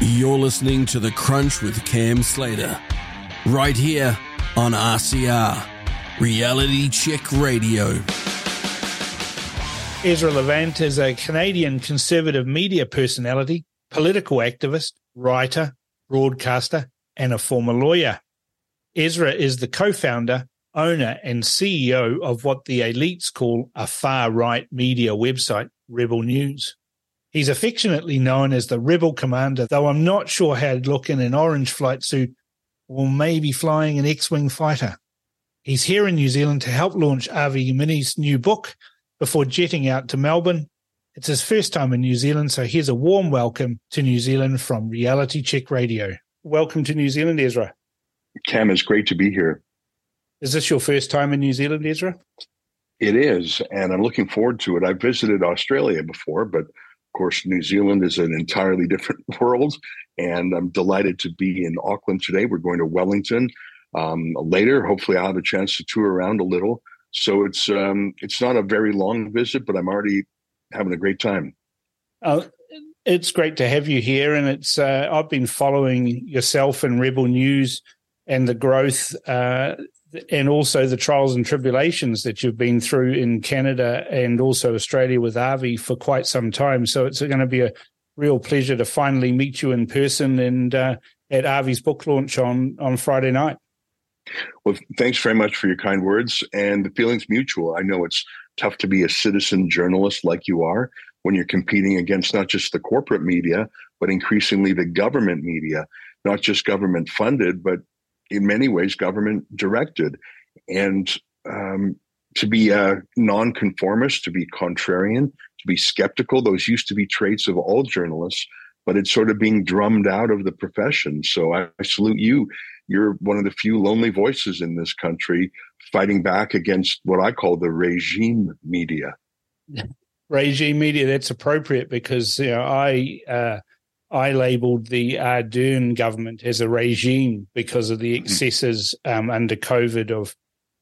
You're listening to The Crunch with Cam Slater, right here on RCR, Reality Check Radio. Ezra Levant is a Canadian conservative media personality, political activist, writer, broadcaster, and a former lawyer. Ezra is the co-founder, owner, and CEO of what the elites call a far-right media website, Rebel News. He's affectionately known as the Rebel Commander, though I'm not sure how he'd look in an orange flight suit or maybe flying an X-Wing fighter. He's here in New Zealand to help launch Avi Yemini's new book before jetting out to Melbourne. It's his first time in New Zealand, so here's a warm welcome to New Zealand from Reality Check Radio. Welcome to New Zealand, Ezra. Cam, it's great to be here. Is this your first time in New Zealand, Ezra? It is, and I'm looking forward to it. I've visited Australia before, but of course, New Zealand is an entirely different world, and I'm delighted to be in Auckland today. We're going to Wellington later. Hopefully, I'll have a chance to tour around a little. So it's not a very long visit, but I'm already having a great time. It's great to have you here, and it's I've been following yourself and Rebel News and the growth and also the trials and tribulations that you've been through in Canada and also Australia with Avi for quite some time. So it's going to be a real pleasure to finally meet you in person and at Avi's book launch on Friday night. Well, thanks very much for your kind words, and the feeling's mutual. I know it's tough to be a citizen journalist like you are when you're competing against not just the corporate media, but increasingly the government media, not just government funded, but in many ways government directed. And to be a nonconformist, to be contrarian, to be skeptical, those used to be traits of all journalists, but it's sort of being drummed out of the profession. So I salute you. You're one of the few lonely voices in this country fighting back against what I call the regime media. Regime media, that's appropriate because I labelled the Ardern government as a regime because of the excesses under COVID of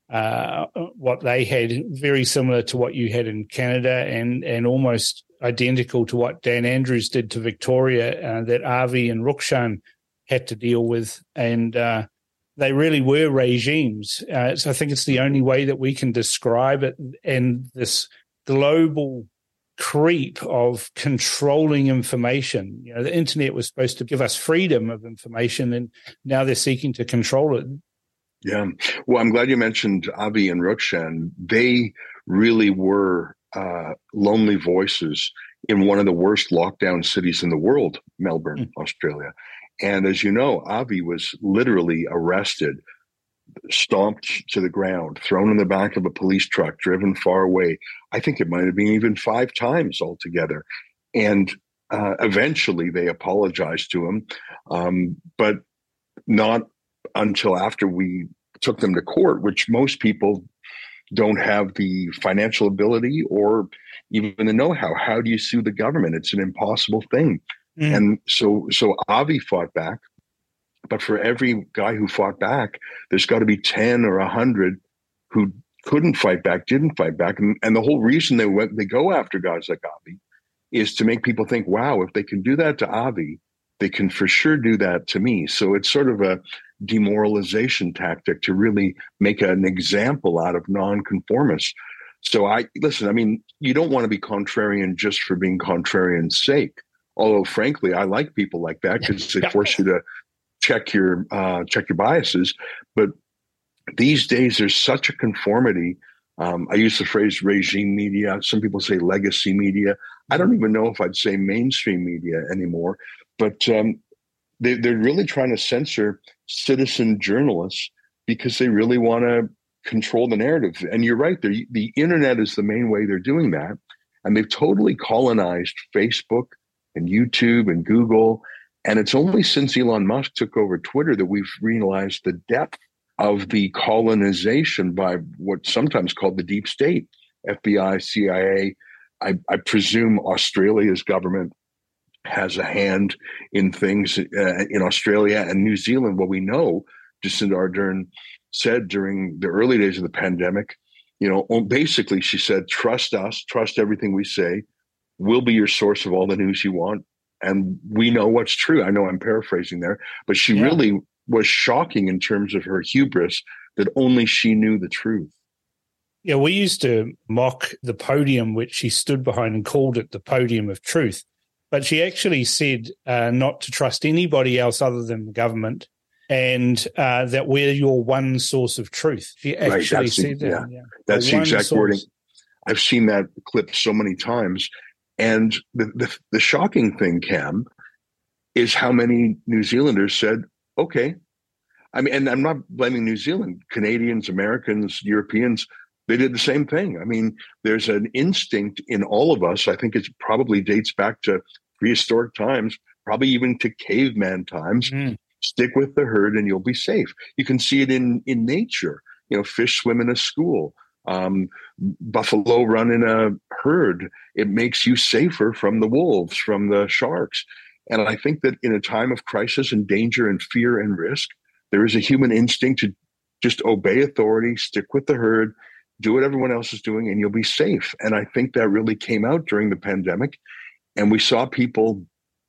what they had, very similar to what you had in Canada and almost identical to what Dan Andrews did to Victoria that Avi and Rukshan had to deal with. And they really were regimes. So I think it's the only way that we can describe it. And this global creep of controlling information. You know, the internet was supposed to give us freedom of information, and now they're seeking to control it. Yeah. Well, I'm glad you mentioned Avi and Rukshan. They really were lonely voices in one of the worst lockdown cities in the world, Melbourne, Australia. And as you know, Avi was literally arrested, stomped to the ground, thrown in the back of a police truck, driven far away. I think it might have been even 5 times altogether. And eventually they apologized to him, but not until after we took them to court, which most people don't have the financial ability or even the know-how. How do you sue the government? It's an impossible thing. And so Avi fought back. But for every guy who fought back, there's got to be 10 or 100 who couldn't fight back, didn't fight back. And the whole reason they go after guys like Avi is to make people think, wow, if they can do that to Avi, they can for sure do that to me. So it's sort of a demoralization tactic to really make an example out of nonconformists. So you don't want to be contrarian just for being contrarian's sake. Although, frankly, I like people like that because they force you to check your biases. But these days, there's such a conformity. I use the phrase regime media. Some people say legacy media. I don't even know if I'd say mainstream media anymore. But they're really trying to censor citizen journalists because they really want to control the narrative. And you're right. The internet is the main way they're doing that. And they've totally colonized Facebook and YouTube and Google. And it's only since Elon Musk took over Twitter that we've realized the depth of the colonization by what's sometimes called the deep state, FBI, CIA. I presume Australia's government has a hand in things in Australia and New Zealand. What we know, Jacinda Ardern said during the early days of the pandemic, basically she said, trust us, trust everything we say. We'll be your source of all the news you want. and we know what's true. I know I'm paraphrasing there, but she really was shocking in terms of her hubris that only she knew the truth. Yeah, we used to mock the podium which she stood behind and called it the podium of truth. But she actually said not to trust anybody else other than the government, and that we're your one source of truth. She actually said that. Yeah. That's the exact wording. I've seen that clip so many times. And the shocking thing, Cam, is how many New Zealanders said, okay. I mean, and I'm not blaming New Zealand. Canadians, Americans, Europeans, they did the same thing. I mean, there's an instinct in all of us. I think it probably dates back to prehistoric times, probably even to caveman times. Stick with the herd and you'll be safe. You can see it in nature. You know, fish swim in a school. Buffalo run in a herd. It makes you safer from the wolves, from the sharks. And I think that in a time of crisis and danger and fear and risk, there is a human instinct to just obey authority, stick with the herd, do what everyone else is doing, and you'll be safe. And I think that really came out during the pandemic. And we saw people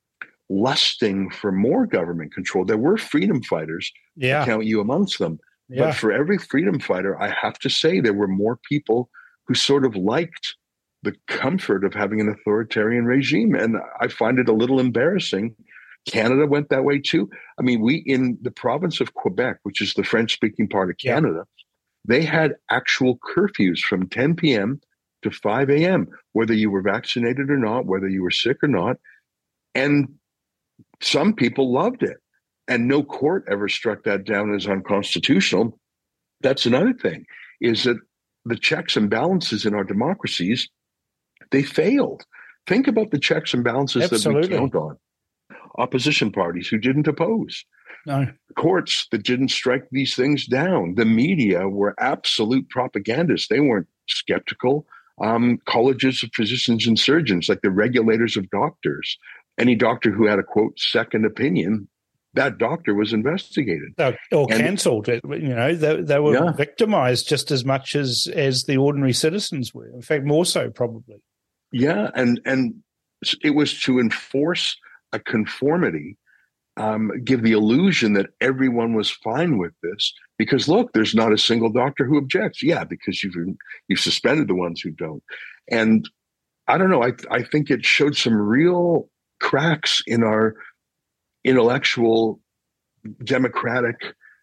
lusting for more government control. There were freedom fighters. I count you amongst them. But for every freedom fighter, I have to say there were more people who sort of liked the comfort of having an authoritarian regime. And I find it a little embarrassing. Canada went that way too. I mean, we in the province of Quebec, which is the French-speaking part of Canada, they had actual curfews from 10 p.m. to 5 a.m., whether you were vaccinated or not, whether you were sick or not. And some people loved it. And no court ever struck that down as unconstitutional. That's another thing, is that the checks and balances in our democracies, they failed. Think about the checks and balances that we count on. Opposition parties who didn't oppose. No. Courts that didn't strike these things down. The media were absolute propagandists. They weren't skeptical. Colleges of physicians and surgeons, like the regulators of doctors. Any doctor who had a, quote, second opinion, that doctor was investigated. Or cancelled. You know, they were victimized just as much as the ordinary citizens were. In fact, more so probably. Yeah, and it was to enforce a conformity, give the illusion that everyone was fine with this. Because look, there's not a single doctor who objects. Yeah, because you've suspended the ones who don't. And I don't know. I think it showed some real cracks in our intellectual, democratic,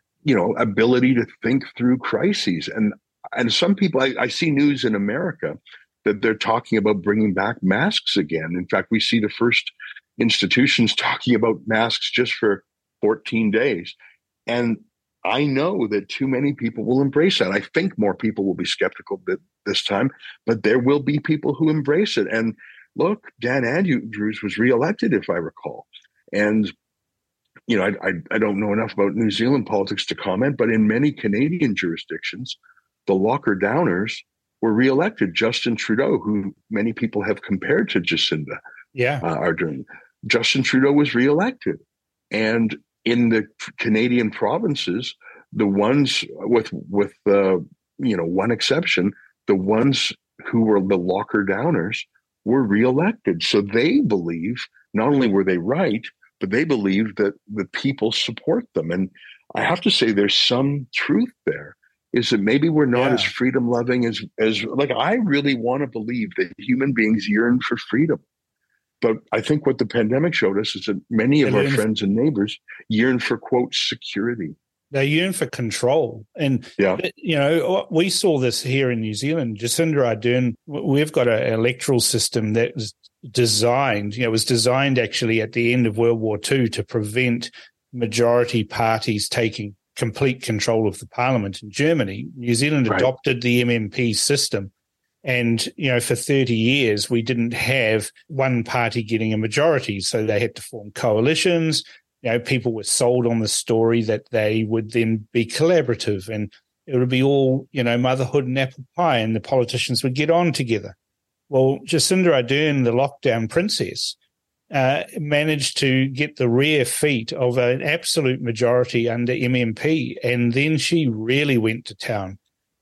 ability to think through crises. And some people, I see news in America that they're talking about bringing back masks again. In fact, we see the first institutions talking about masks just for 14 days. And I know that too many people will embrace that. I think more people will be skeptical this time, but there will be people who embrace it. And look, Dan Andrews was reelected, if I recall. And, I don't know enough about New Zealand politics to comment, but in many Canadian jurisdictions, the locker downers were reelected. Justin Trudeau, who many people have compared to Jacinda Ardern. Justin Trudeau was reelected. And in the Canadian provinces, the ones with one exception, the ones who were the locker downers were reelected. So they believe, not only were they right, but they believe that the people support them. And I have to say there's some truth there, is that maybe we're not as freedom loving as like, I really want to believe that human beings yearn for freedom. But I think what the pandemic showed us is that many of our friends and neighbors yearn for, quote, security. They yearn for control. And, we saw this here in New Zealand. Jacinda Ardern, we've got an electoral system that was designed, actually at the end of World War II to prevent majority parties taking complete control of the parliament. In Germany, New Zealand adopted the MMP system. And, for 30 years, we didn't have one party getting a majority. So they had to form coalitions. People were sold on the story that they would then be collaborative and it would be all, motherhood and apple pie and the politicians would get on together. Well, Jacinda Ardern, the lockdown princess, managed to get the rare feat of an absolute majority under MMP. And then she really went to town.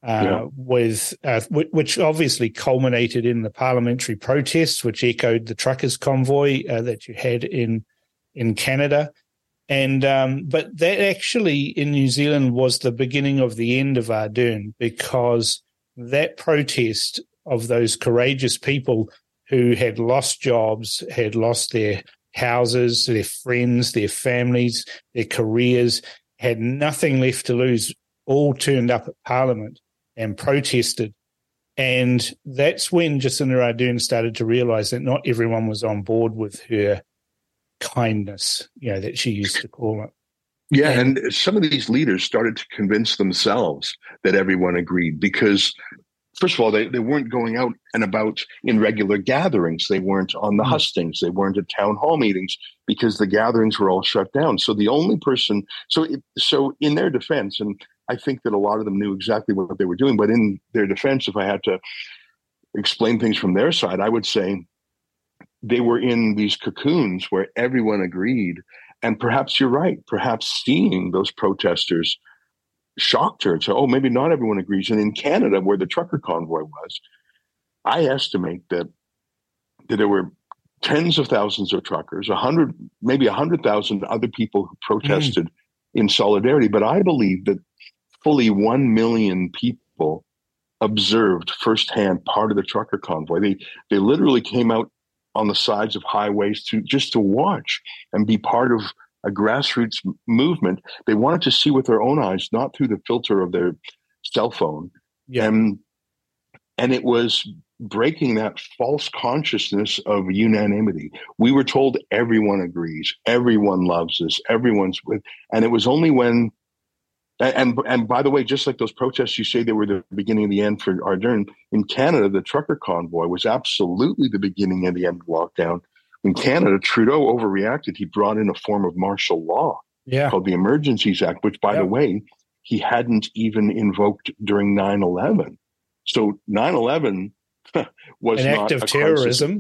which obviously culminated in the parliamentary protests, which echoed the truckers' convoy that you had in Canada. And but that actually in New Zealand was the beginning of the end of Ardern, because that protest of those courageous people who had lost jobs, had lost their houses, their friends, their families, their careers, had nothing left to lose, all turned up at Parliament and protested. And that's when Jacinda Ardern started to realise that not everyone was on board with her kindness, that she used to call it. Yeah, and some of these leaders started to convince themselves that everyone agreed, because first of all, they weren't going out and about in regular gatherings. They weren't on the hustings. They weren't at town hall meetings, because the gatherings were all shut down. So the only person, so in their defense, and I think that a lot of them knew exactly what they were doing, but in their defense, if I had to explain things from their side, I would say they were in these cocoons where everyone agreed. And perhaps you're right. Perhaps seeing those protesters shocked her. So, maybe not everyone agrees. And in Canada, where the trucker convoy was, I estimate that there were tens of thousands of truckers, maybe 100,000 other people who protested in solidarity. But I believe that fully 1 million people observed firsthand part of the trucker convoy. They literally came out on the sides of highways to watch and be part of a grassroots movement. They wanted to see with their own eyes, not through the filter of their cell phone. Yeah. And it was breaking that false consciousness of unanimity. We were told everyone agrees, everyone loves this, everyone's with, and it was only when, and by the way, just like those protests, you say they were the beginning of the end for Ardern, in Canada, the trucker convoy was absolutely the beginning and the end of lockdown. In Canada, Trudeau overreacted. He brought in a form of martial law called the Emergencies Act, which, by the way, he hadn't even invoked during 9/11. So 9/11 was an act of terrorism.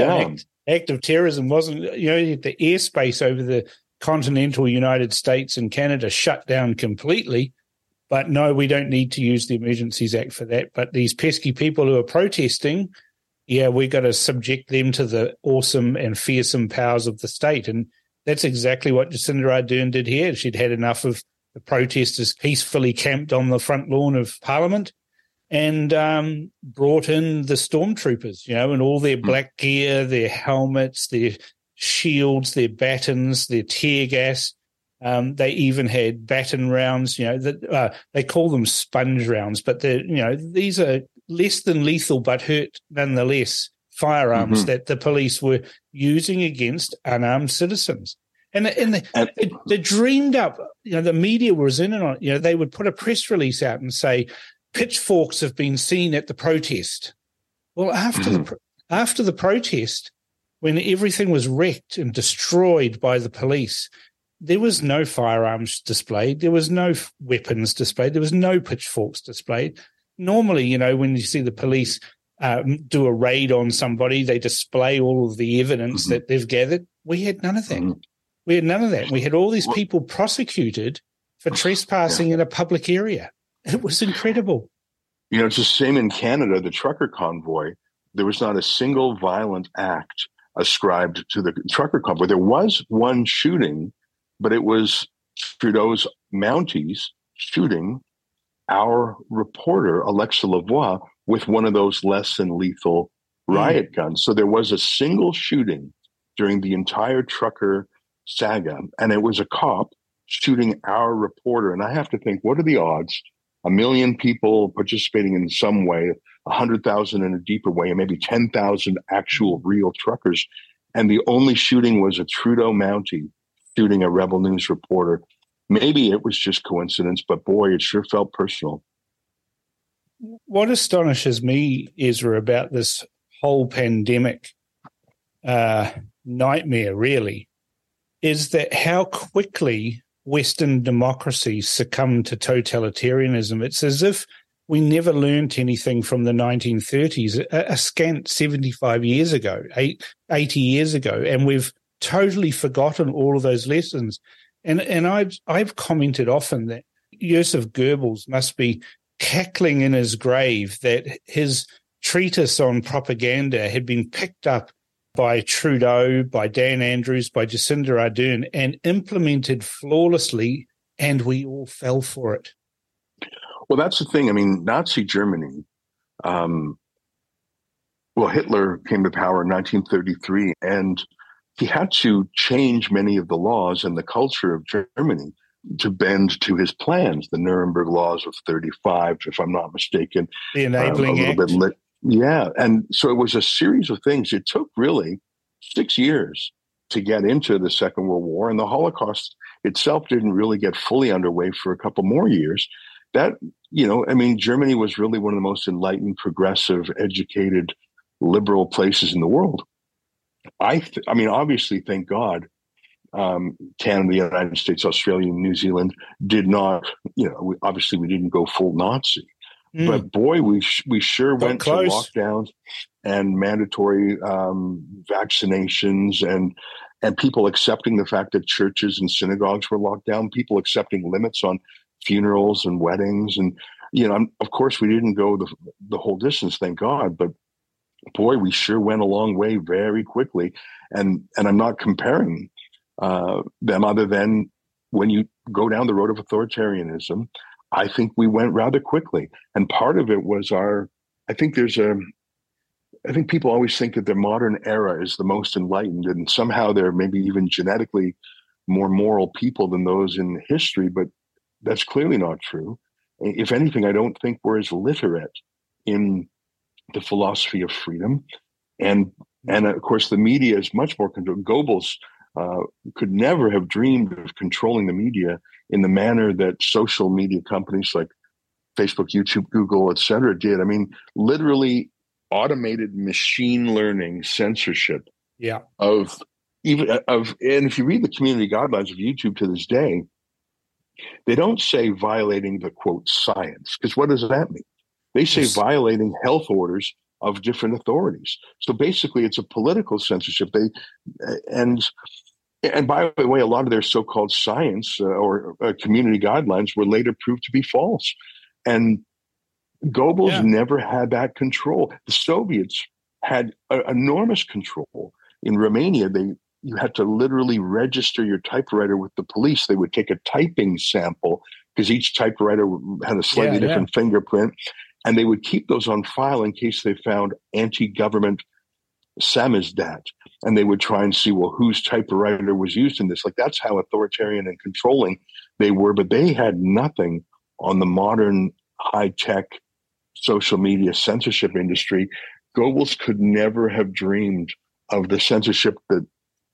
Act of terrorism wasn't, the airspace over the continental United States and Canada shut down completely. But no, we don't need to use the Emergencies Act for that. But these pesky people who are protesting, we got to subject them to the awesome and fearsome powers of the state. And that's exactly what Jacinda Ardern did here. She'd had enough of the protesters peacefully camped on the front lawn of Parliament and brought in the stormtroopers, and all their black gear, their helmets, their shields, their batons, their tear gas. They even had baton rounds, they call them sponge rounds, but these are less than lethal but hurt nonetheless firearms that the police were using against unarmed citizens. And they dreamed up, the media was in and on, they would put a press release out and say, pitchforks have been seen at the protest. Well, after the protest, when everything was wrecked and destroyed by the police, there was no firearms displayed. There was no weapons displayed. There was no pitchforks displayed. Normally, when you see the police do a raid on somebody, they display all of the evidence that they've gathered. We had none of that. We had none of that. We had all these people prosecuted for trespassing in a public area. It was incredible. It's the same in Canada, the trucker convoy. There was not a single violent act ascribed to the trucker convoy. There was one shooting, but it was Trudeau's Mounties shooting our reporter, Alexa Lavoie, with one of those less than lethal riot guns. So there was a single shooting during the entire trucker saga, and it was a cop shooting our reporter. And I have to think, what are the odds? 1 million people participating in some way, 100,000 in a deeper way, and maybe 10,000 actual real truckers. And the only shooting was a Trudeau Mountie shooting a Rebel News reporter. Maybe it was just coincidence, but boy, it sure felt personal. What astonishes me, Ezra, about this whole pandemic nightmare, really, is that how quickly Western democracies succumb to totalitarianism. It's as if we never learnt anything from the 1930s, a scant 75 years ago, 80 years ago, and we've totally forgotten all of those lessons. And I've commented often that Joseph Goebbels must be cackling in his grave that his treatise on propaganda had been picked up by Trudeau, by Dan Andrews, by Jacinda Ardern, and implemented flawlessly, and we all fell for it. Well, that's the thing. I mean, Nazi Germany, Hitler came to power in 1933, and he had to change many of the laws and the culture of Germany to bend to his plans. The Nuremberg laws of 35, if I'm not mistaken. The Enabling Act. And so it was a series of things. It took really 6 years to get into the Second World War, and the Holocaust itself didn't really get fully underway for a couple more years. That, Germany was really one of the most enlightened, progressive, educated, liberal places in the world. Obviously, thank God, Canada, the United States, Australia, and New Zealand did not, obviously we didn't go full Nazi. But boy, we sure went close to lockdowns and mandatory vaccinations and people accepting the fact that churches and synagogues were locked down, people accepting limits on funerals and weddings. And, of course, we didn't go the whole distance, thank God. But boy, we sure went a long way very quickly. And I'm not comparing them other than when you go down the road of authoritarianism, I think we went rather quickly. And part of it was I think people always think that the modern era is the most enlightened, and somehow they're maybe even genetically more moral people than those in history, but that's clearly not true. If anything, I don't think we're as literate in the philosophy of freedom. And of course, the media is much more controlled. Goebbels could never have dreamed of controlling the media in the manner that social media companies like Facebook, YouTube, Google, et cetera, did. I mean, literally automated machine learning censorship and if you read the community guidelines of YouTube to this day, they don't say violating the quote science, because what does that mean? They say violating health orders of different authorities. So basically it's a political censorship. And by the way, a lot of their so-called science or community guidelines were later proved to be false. And Goebbels never had that control. The Soviets had enormous control. In Romania, you had to literally register your typewriter with the police. They would take a typing sample because each typewriter had a slightly different fingerprint, and they would keep those on file in case they found anti-government samizdat. And they would try and see, well, whose typewriter was used in this. Like, that's how authoritarian and controlling they were. But they had nothing on the modern high-tech social media censorship industry. Goebbels could never have dreamed of the censorship that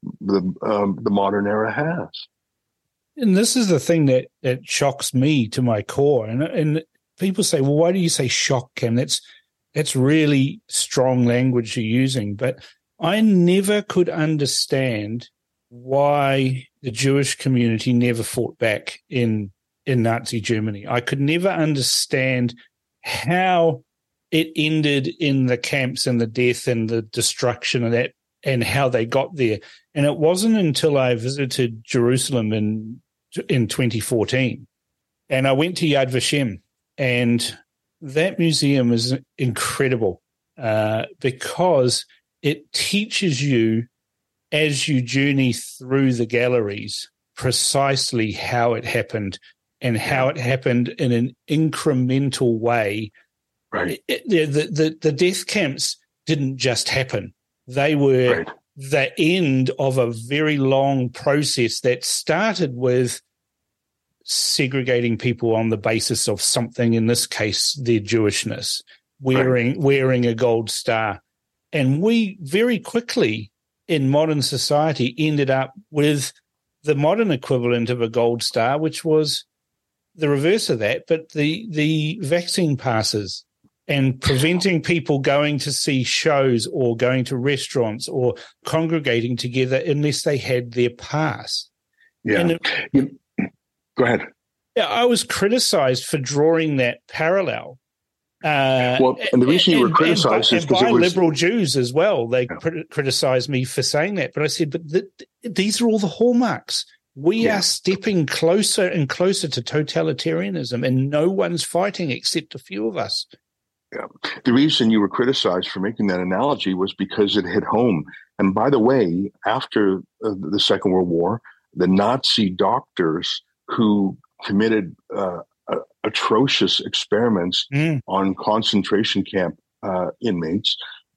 the modern era has. And this is the thing that shocks me to my core. And people say, well, why do you say shock, Cam? That's really strong language you're using. But I never could understand why the Jewish community never fought back in Nazi Germany. I could never understand how it ended in the camps and the death and the destruction of that, and how they got there. And it wasn't until I visited Jerusalem in 2014, and I went to Yad Vashem, and that museum is incredible because it teaches you as you journey through the galleries precisely how it happened and how it happened in an incremental way. Right. The death camps didn't just happen. They were the end of a very long process that started with segregating people on the basis of something, in this case, their Jewishness, wearing a gold star. And we very quickly in modern society ended up with the modern equivalent of a gold star, which was the reverse of that, but the vaccine passes and preventing people going to see shows or going to restaurants or congregating together unless they had their pass. Yeah. Go ahead. Yeah, I was criticized for drawing that parallel. And the reason you were criticized is because by liberal Jews as well. They criticized me for saying that. But I said, but these are all the hallmarks. We are stepping closer and closer to totalitarianism, and no one's fighting except a few of us. Yeah. The reason you were criticized for making that analogy was because it hit home. And by the way, after the Second World War, the Nazi doctors who committed atrocious experiments on concentration camp inmates,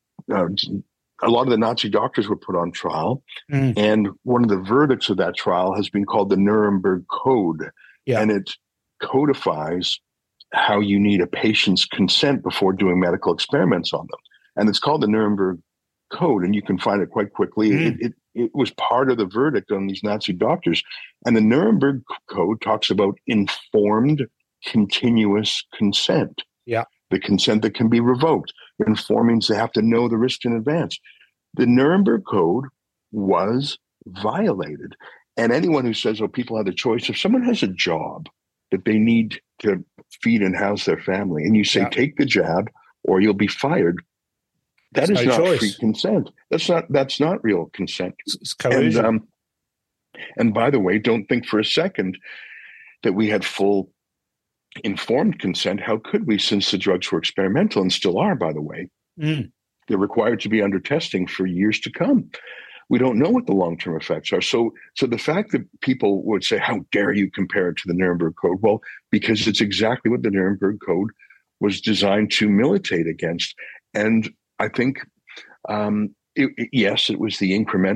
a lot of the Nazi doctors were put on trial. And one of the verdicts of that trial has been called the Nuremberg Code. And it codifies how you need a patient's consent before doing medical experiments on them. And it's called the Nuremberg Code, and you can find it quite quickly. It was part of the verdict on these Nazi doctors. And the Nuremberg Code talks about informed, continuous consent. The consent that can be revoked. Informed means they have to know the risk in advance. The Nuremberg Code was violated. And anyone who says, oh, people have the choice, if someone has a job that they need to feed and house their family, and you say, take the jab or you'll be fired, that is not free consent. That's not real consent. It's coercion. And by the way, don't think for a second that we had full informed consent. How could we, since the drugs were experimental and still are, by the way? They're required to be under testing for years to come. We don't know what the long-term effects are. So the fact that people would say, how dare you compare it to the Nuremberg Code? Well, because it's exactly what the Nuremberg Code was designed to militate against. And I think, yes, it was the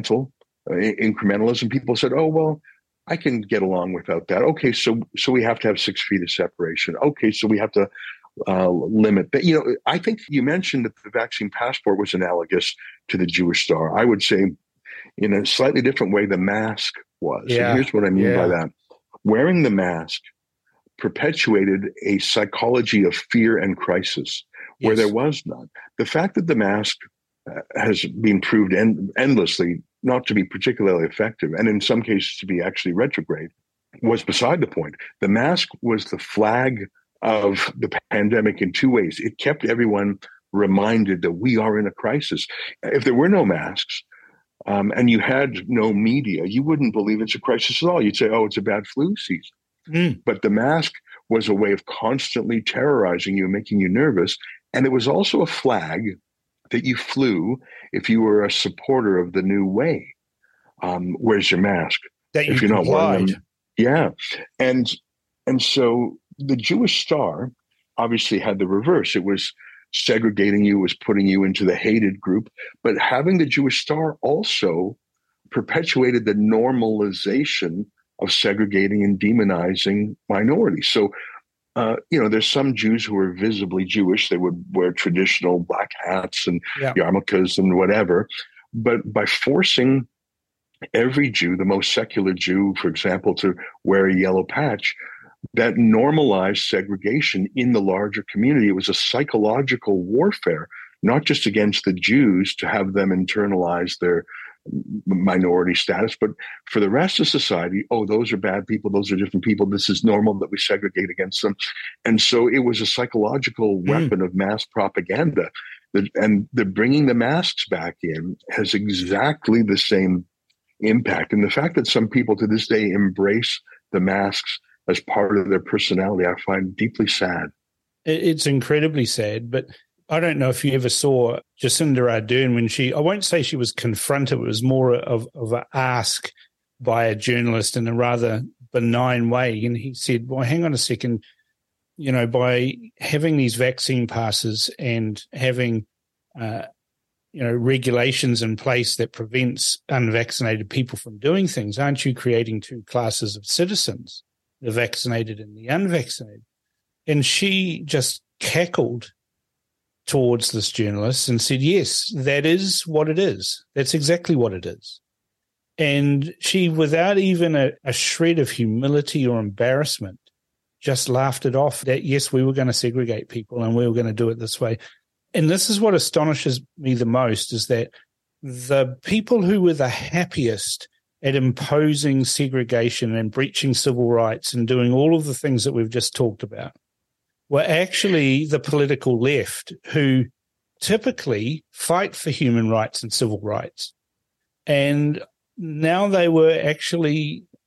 incrementalism. People said, oh, well, I can get along without that. Okay, so we have to have 6 feet of separation. Okay, so we have to limit that. I think you mentioned that the vaccine passport was analogous to the Jewish Star. I would say, in a slightly different way, the mask was. And here's what I mean by that. Wearing the mask perpetuated a psychology of fear and crisis where there was none. The fact that the mask has been proved endlessly not to be particularly effective, and in some cases to be actually retrograde, was beside the point. The mask was the flag of the pandemic in two ways. It kept everyone reminded that we are in a crisis. If there were no masks, and you had no media, you wouldn't believe it's a crisis at all. You'd say, oh, it's a bad flu season. But the mask was a way of constantly terrorizing you, making you nervous. And it was also a flag that you flew if you were a supporter of the new way. Where's your mask? That if you're not wearing them. Yeah. And so the Jewish Star obviously had the reverse. It was segregating you, was putting you into the hated group. But having the Jewish Star also perpetuated the normalization of segregating and demonizing minorities. So, there's some Jews who are visibly Jewish. They would wear traditional black hats and yarmulkes and whatever. But by forcing every Jew, the most secular Jew, for example, to wear a yellow patch, that normalized segregation in the larger community. It was a psychological warfare, not just against the Jews to have them internalize their minority status, but for the rest of society, oh, those are bad people, those are different people, this is normal that we segregate against them. And so it was a psychological weapon of mass propaganda. And the bringing the masks back in has exactly the same impact. And the fact that some people to this day embrace the masks as part of their personality, I find deeply sad. It's incredibly sad, but I don't know if you ever saw Jacinda Ardern when I won't say she was confronted, it was more of an ask by a journalist in a rather benign way. And he said, well, hang on a second, by having these vaccine passes and having, regulations in place that prevents unvaccinated people from doing things, aren't you creating two classes of citizens, the vaccinated and the unvaccinated? And she just cackled towards this journalist and said, yes, that is what it is. That's exactly what it is. And she, without even a shred of humility or embarrassment, just laughed it off that, yes, we were going to segregate people and we were going to do it this way. And this is what astonishes me the most, is that the people who were the happiest at imposing segregation and breaching civil rights and doing all of the things that we've just talked about were actually the political left, who typically fight for human rights and civil rights. And now they were actually,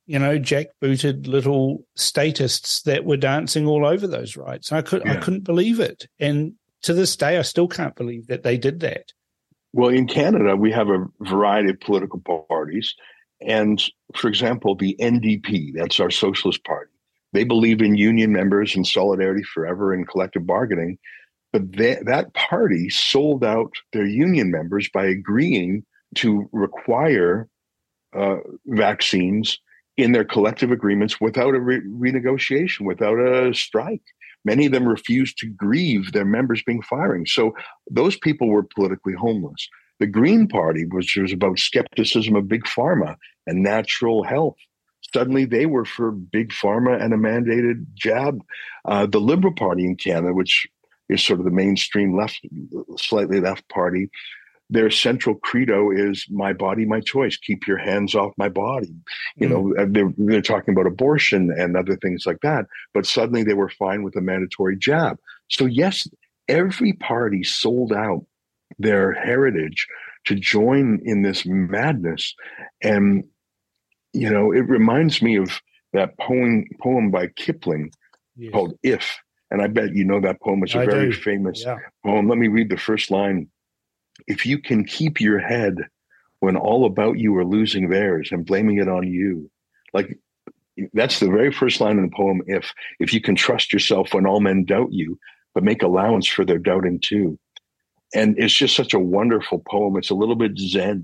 jackbooted little statists that were dancing all over those rights. I couldn't believe it. And to this day, I still can't believe that they did that. Well, in Canada, we have a variety of political parties. And for example, the NDP, that's our Socialist Party, they believe in union members and solidarity forever and collective bargaining. But that party sold out their union members by agreeing to require vaccines in their collective agreements without a renegotiation, without a strike. Many of them refused to grieve their members being firing. So those people were politically homeless. The Green Party, which was about skepticism of big pharma and natural health, suddenly they were for big pharma and a mandated jab. The Liberal Party in Canada, which is sort of the mainstream left, slightly left party, their central credo is "my body, my choice. Keep your hands off my body." They're talking about abortion and other things like that. But suddenly they were fine with a mandatory jab. So yes, every party sold out their heritage to join in this madness. And it reminds me of that poem by Kipling called "If." And I bet you know that poem. It's a very famous poem. Let me read the first line. "If you can keep your head when all about you are losing theirs and blaming it on you," like that's the very first line in the poem. If you can trust yourself when all men doubt you, but make allowance for their doubting too. And it's just such a wonderful poem. It's a little bit Zen.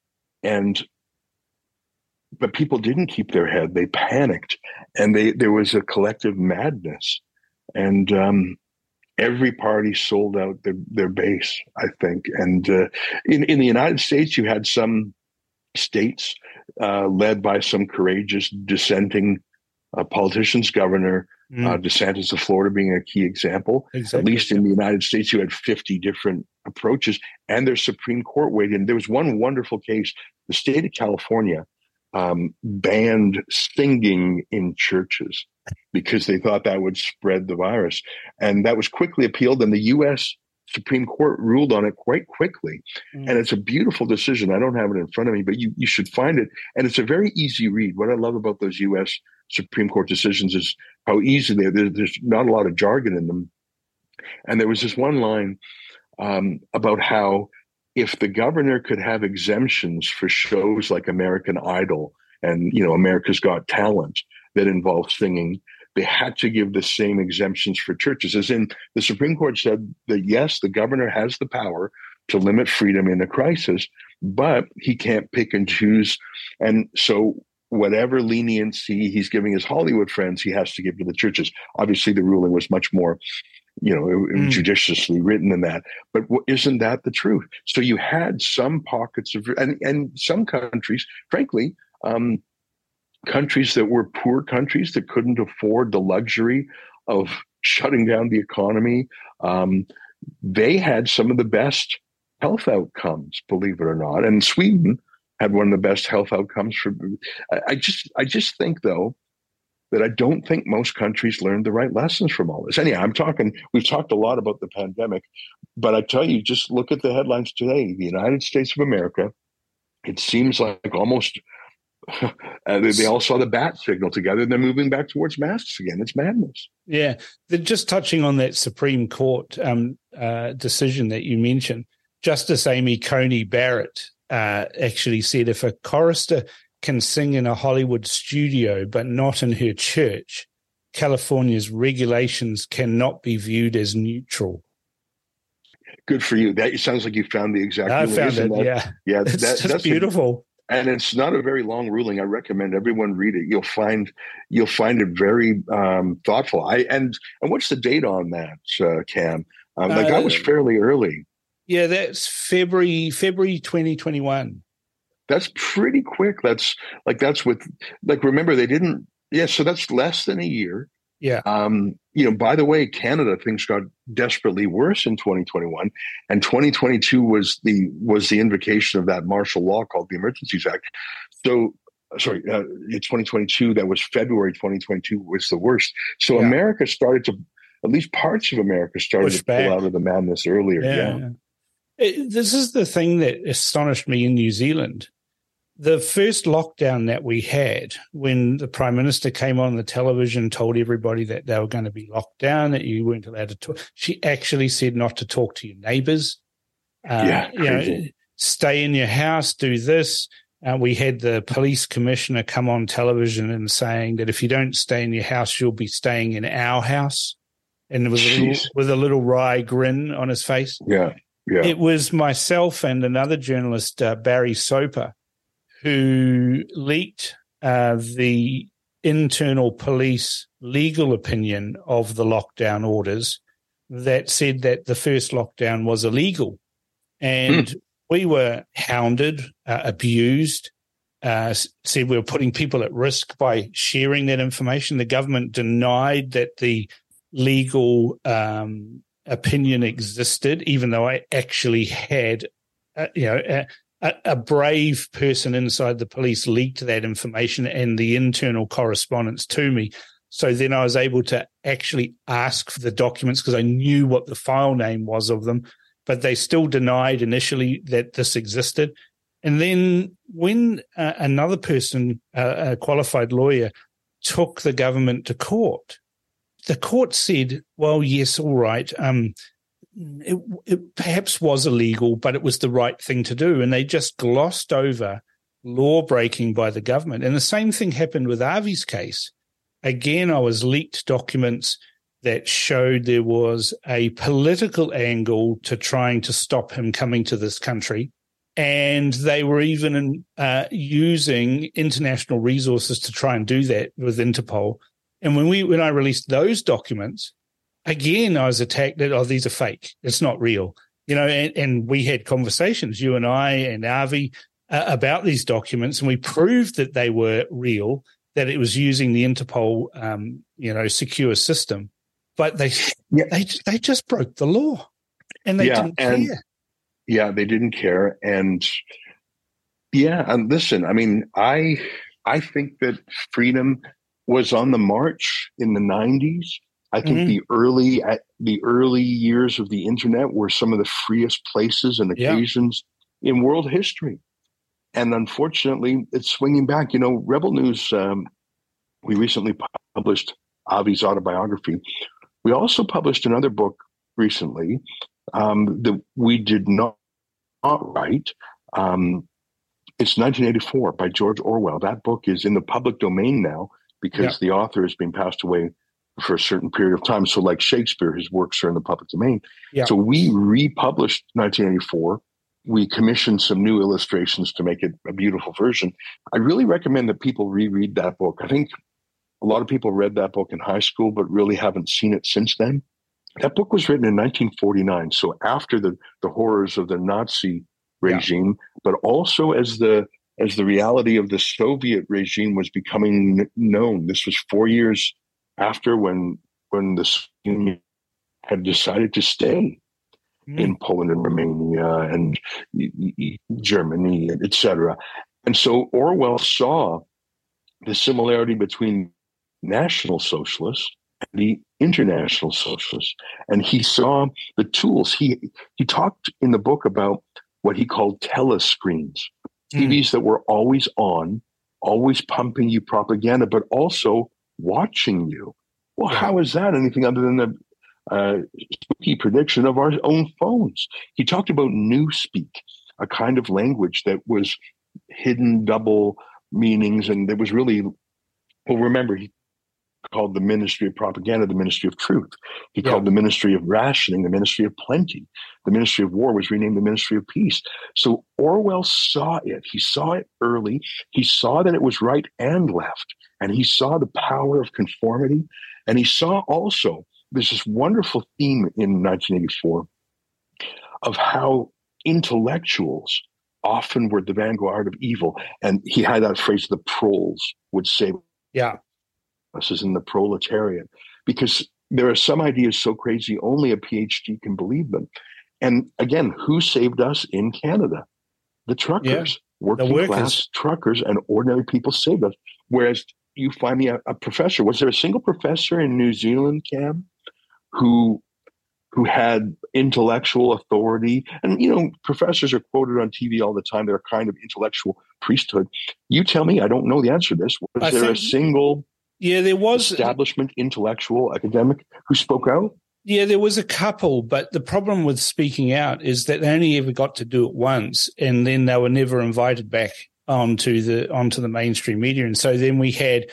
But people didn't keep their head. They panicked, and there was a collective madness. And every party sold out their base, I think. And in the United States, you had some states led by some courageous dissenting politicians, Governor DeSantis of Florida being a key example. Exactly. At least in the United States, you had 50 different approaches, and their Supreme Court weighed in. There was one wonderful case. The state of California banned singing in churches because they thought that would spread the virus. And that was quickly appealed, and the U.S. Supreme Court ruled on it quite quickly. And it's a beautiful decision. I don't have it in front of me, but you should find it. And it's a very easy read. What I love about those U.S. Supreme Court decisions is how easy there's not a lot of jargon in them. And there was this one line about how if the governor could have exemptions for shows like American Idol and, America's Got Talent that involve singing, they had to give the same exemptions for churches. As in, the Supreme Court said that, yes, the governor has the power to limit freedom in a crisis, but he can't pick and choose. And so whatever leniency he's giving his Hollywood friends, he has to give to the churches. Obviously, the ruling was much more judiciously written than that. But isn't that the truth? So you had some pockets of, and some countries, frankly, countries that were poor countries that couldn't afford the luxury of shutting down the economy. They had some of the best health outcomes, believe it or not. And Sweden had one of the best health outcomes for. I just think, though, that I don't think most countries learned the right lessons from all this. Anyhow, we've talked a lot about the pandemic, but I tell you, just look at the headlines today. The United States of America, it seems like almost they all saw the bat signal together and they're moving back towards masks again. It's madness. Yeah. They're just touching on that Supreme Court decision that you mentioned. Justice Amy Coney Barrett actually said if a chorister can sing in a Hollywood studio but not in her church, California's regulations cannot be viewed as neutral. Good for you. That sounds like you found the exact ruling. I found it, Yeah, that's beautiful. And it's not a very long ruling. I recommend everyone read it. You'll find it very thoughtful. And what's the date on that, Cam? That was fairly early. Yeah, that's February 2021. That's pretty quick. Remember they didn't. Yeah, so that's less than a year. Yeah. By the way, Canada, things got desperately worse in 2021, and 2022 was the invocation of that martial law called the Emergencies Act. So, in 2022, that was February 2022 was the worst. So America started to, at least parts of America started to pull out of the madness earlier. Yeah. This is the thing that astonished me in New Zealand. The first lockdown that we had, when the Prime Minister came on the television, told everybody that they were going to be locked down, that you weren't allowed to talk. She actually said not to talk to your neighbours. Stay in your house, do this. We had the police commissioner come on television and saying that if you don't stay in your house, you'll be staying in our house. And with a little wry grin on his face. Yeah. It was myself and another journalist, Barry Soper, who leaked the internal police legal opinion of the lockdown orders that said that the first lockdown was illegal. And we were hounded, abused, said we were putting people at risk by sharing that information. The government denied that the legal opinion existed, even though I actually had, a brave person inside the police leaked that information and the internal correspondence to me. So then I was able to actually ask for the documents because I knew what the file name was of them, but they still denied initially that this existed. And then when another person, a qualified lawyer, took the government to court, the court said, well, yes, all right, it perhaps was illegal, but it was the right thing to do. And they just glossed over law breaking by the government. And the same thing happened with Avi's case. Again, I was leaked documents that showed there was a political angle to trying to stop him coming to this country. And they were even using international resources to try and do that with Interpol. And when I released those documents, again, I was attacked that, oh, these are fake. It's not real. And we had conversations, you and I and Avi, about these documents, and we proved that they were real, that it was using the Interpol, secure system. But they just broke the law, and they didn't care. Yeah, they didn't care. And listen, I mean, I think that freedom was on the march in the 90s. I think the early years of the internet were some of the freest places and occasions in world history. And unfortunately, it's swinging back. Rebel News, we recently published Avi's autobiography. We also published another book recently that we did not write. It's 1984 by George Orwell. That book is in the public domain now because the author has been passed away for a certain period of time. So like Shakespeare, his works are in the public domain. Yeah. So we republished 1984. We commissioned some new illustrations to make it a beautiful version. I really recommend that people reread that book. I think a lot of people read that book in high school, but really haven't seen it since then. That book was written in 1949. So after the horrors of the Nazi regime, but also as the reality of the Soviet regime was becoming known. This was 4 years after when the Soviet Union had decided to stay in Poland and Romania and Germany, etc. And so Orwell saw the similarity between National Socialists and the International Socialists. And he saw the tools. He talked in the book about what he called telescreens, TVs that were always on, always pumping you propaganda, but also watching you. Well, how is that anything other than the spooky prediction of our own phones? He talked about newspeak, a kind of language that was hidden double meanings, and there was really, well, remember, he called the Ministry of Propaganda the Ministry of Truth. He called the Ministry of Rationing the Ministry of Plenty. The Ministry of War was renamed the Ministry of Peace. So Orwell saw it. He saw it early. He saw that it was right and left. And he saw the power of conformity. And he saw also, there's this wonderful theme in 1984 of how intellectuals often were the vanguard of evil. And he had that phrase, the proles would say, us as in the proletariat, because there are some ideas so crazy only a PhD can believe them. And again, who saved us in Canada? The truckers, working class truckers and ordinary people saved us. Whereas you find me a professor. Was there a single professor in New Zealand, Cam, who who had intellectual authority. And, professors are quoted on TV all the time. They're a kind of intellectual priesthood. You tell me, I don't know the answer to this. Was there a single there was establishment, intellectual, academic who spoke out? Yeah, there was a couple, but the problem with speaking out is that they only ever got to do it once, and then they were never invited back onto the mainstream media. And so then we had,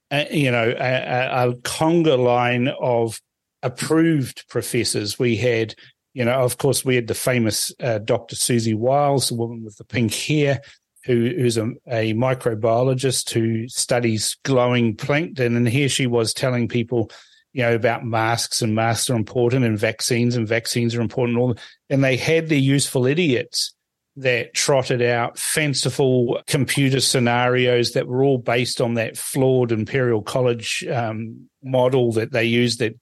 a conga line of approved professors. We had, of course, we had the famous Dr. Susie Wiles, the woman with the pink hair, who's a microbiologist who studies glowing plankton. And here she was telling people, about masks, and masks are important, and vaccines are important. And they had their useful idiots that trotted out fanciful computer scenarios that were all based on that flawed Imperial College model that they used that,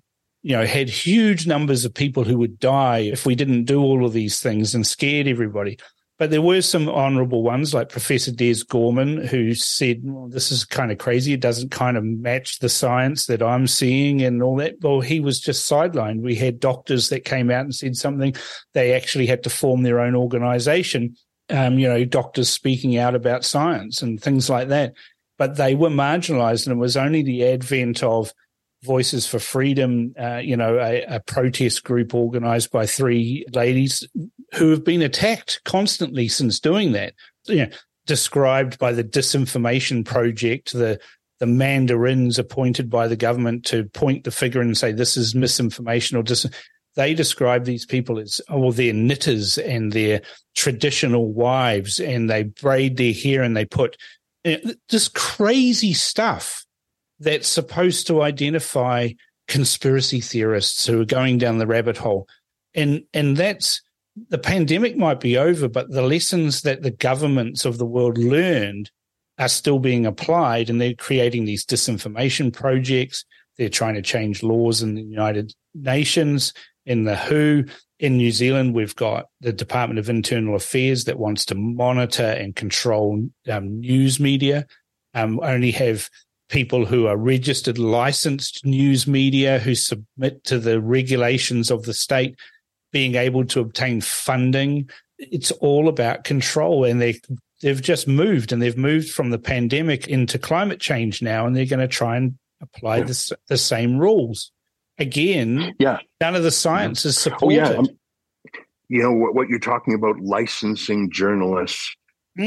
had huge numbers of people who would die if we didn't do all of these things, and scared everybody. But there were some honourable ones like Professor Des Gorman, who said, well, this is kind of crazy. It doesn't kind of match the science that I'm seeing and all that. Well, he was just sidelined. We had doctors that came out and said something. They actually had to form their own organisation, doctors speaking out about science and things like that. But they were marginalised, and it was only the advent of Voices for Freedom, a protest group organised by three ladies who have been attacked constantly since doing that, described by the Disinformation Project, the mandarins appointed by the government to point the finger and say this is misinformation or they describe these people as, they're knitters and they're traditional wives, and they braid their hair and they put this crazy stuff that's supposed to identify conspiracy theorists who are going down the rabbit hole. And that's, the pandemic might be over, but the lessons that the governments of the world learned are still being applied, and they're creating these disinformation projects. They're trying to change laws in the United Nations, in the WHO. In New Zealand, we've got the Department of Internal Affairs that wants to monitor and control news media, only have people who are registered, licensed news media who submit to the regulations of the state being able to obtain funding. It's all about control, and they've just moved, and they've moved from the pandemic into climate change now, and they're going to try and apply the same rules. Again, none of the science is supported. What you're talking about, licensing journalists,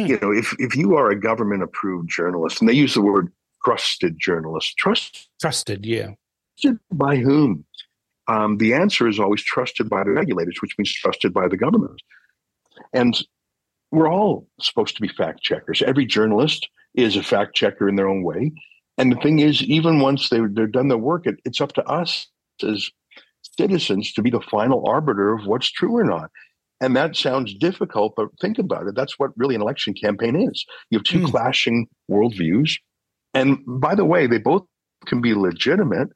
if you are a government-approved journalist, and they use the word trusted journalist. Trusted, yeah. Trusted by whom? The answer is always trusted by the regulators, which means trusted by the government. And we're all supposed to be fact checkers. Every journalist is a fact checker in their own way. And the thing is, even once they're done their work, it's up to us as citizens to be the final arbiter of what's true or not. And that sounds difficult, but think about it. That's what really an election campaign is. You have two clashing worldviews. And by the way, they both can be legitimate,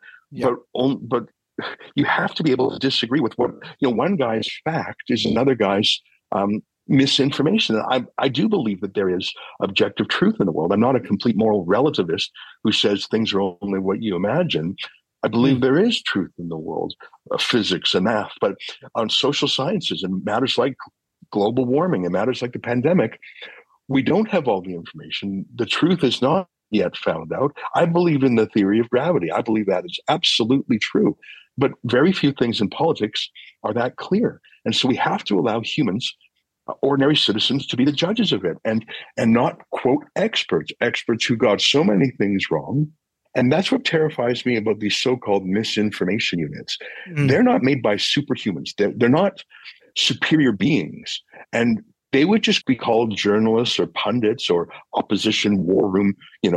but you have to be able to disagree with what, one guy's fact is another guy's misinformation. I do believe that there is objective truth in the world. I'm not a complete moral relativist who says things are only what you imagine. I believe there is truth in the world, physics and math, but on social sciences and matters like global warming and matters like the pandemic, we don't have all the information. The truth is not yet found out. I believe in the theory of gravity. I believe that is absolutely true. But very few things in politics are that clear. And so we have to allow humans, ordinary citizens, to be the judges of it and not, quote, experts who got so many things wrong. And that's what terrifies me about these so-called misinformation units. They're not made by superhumans. They're not superior beings. And they would just be called journalists or pundits or opposition war room,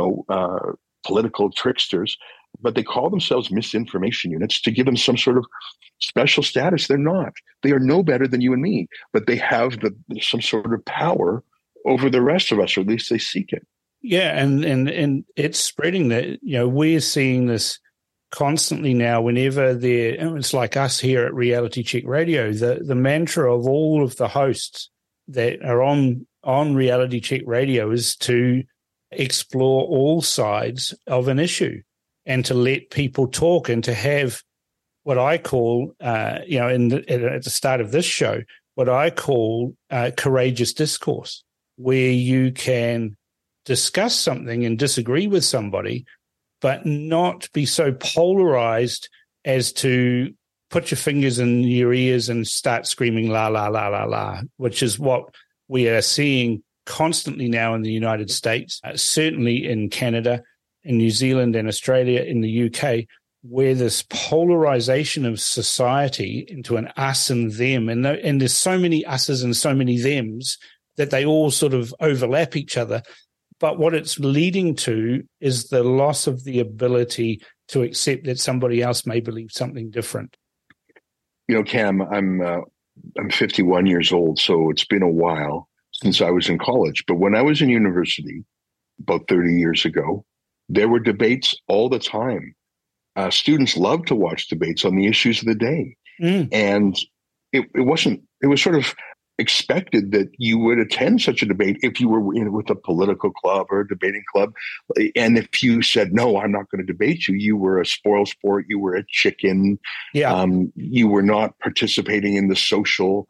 political tricksters. But they call themselves misinformation units to give them some sort of special status. They're not. They are no better than you and me, but they have some sort of power over the rest of us, or at least they seek it. Yeah, and it's spreading that, we're seeing this constantly now whenever it's like us here at Reality Check Radio, the mantra of all of the hosts that are on Reality Check Radio is to explore all sides of an issue and to let people talk and to have what I call, at the start of this show, what I call courageous discourse, where you can discuss something and disagree with somebody, but not be so polarized as to put your fingers in your ears and start screaming la, la, la, la, la, which is what we are seeing constantly now in the United States, certainly in Canada, in New Zealand and Australia, in the UK, where this polarization of society into an us and them, and there's so many us's and so many thems that they all sort of overlap each other. But what it's leading to is the loss of the ability to accept that somebody else may believe something different. Cam, I'm 51 years old, so it's been a while since I was in college. But when I was in university about 30 years ago, there were debates all the time. Students loved to watch debates on the issues of the day. And it was sort of expected that you would attend such a debate if you were with a political club or a debating club. And if you said, no, I'm not going to debate you, you were a spoil sport, you were a chicken, you were not participating in the social,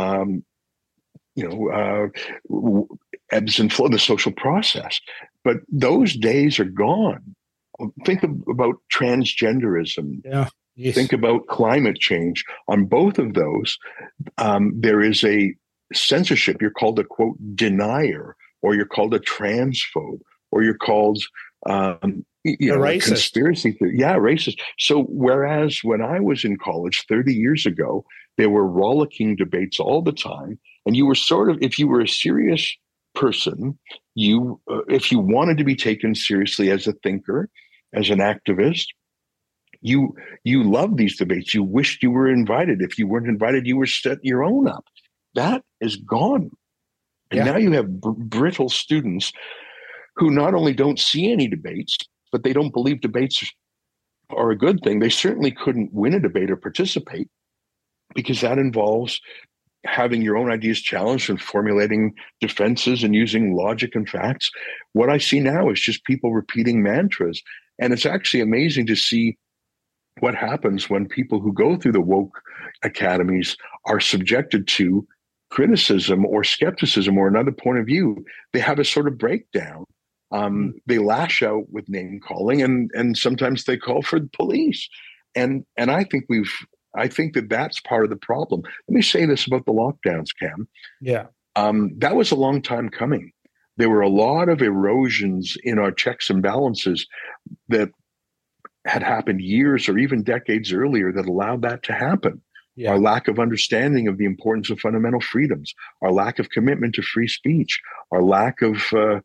ebbs and flow, the social process. But those days are gone. Think about transgenderism. Yeah. Yes. Think about climate change. On both of those, there is a censorship. You're called a, quote, denier, or you're called a transphobe, or you're called a conspiracy theory. Yeah, racist. So whereas when I was in college 30 years ago, there were rollicking debates all the time, and you were sort of, if you were a serious person, if you wanted to be taken seriously as a thinker, as an activist, you loved these debates. You wished you were invited. If you weren't invited, you were set your own up. That is gone. And now you have brittle students who not only don't see any debates, but they don't believe debates are a good thing. They certainly couldn't win a debate or participate, because that involves having your own ideas challenged and formulating defenses and using logic and facts. What I see now is just people repeating mantras. And it's actually amazing to see what happens when people who go through the woke academies are subjected to criticism or skepticism or another point of view. They have a sort of breakdown. They lash out with name calling, and sometimes they call for the police. And I think that that's part of the problem. Let me say this about the lockdowns, Cam. Yeah. That was a long time coming. There were a lot of erosions in our checks and balances that had happened years or even decades earlier that allowed that to happen. Yeah. Our lack of understanding of the importance of fundamental freedoms, our lack of commitment to free speech, our lack of, there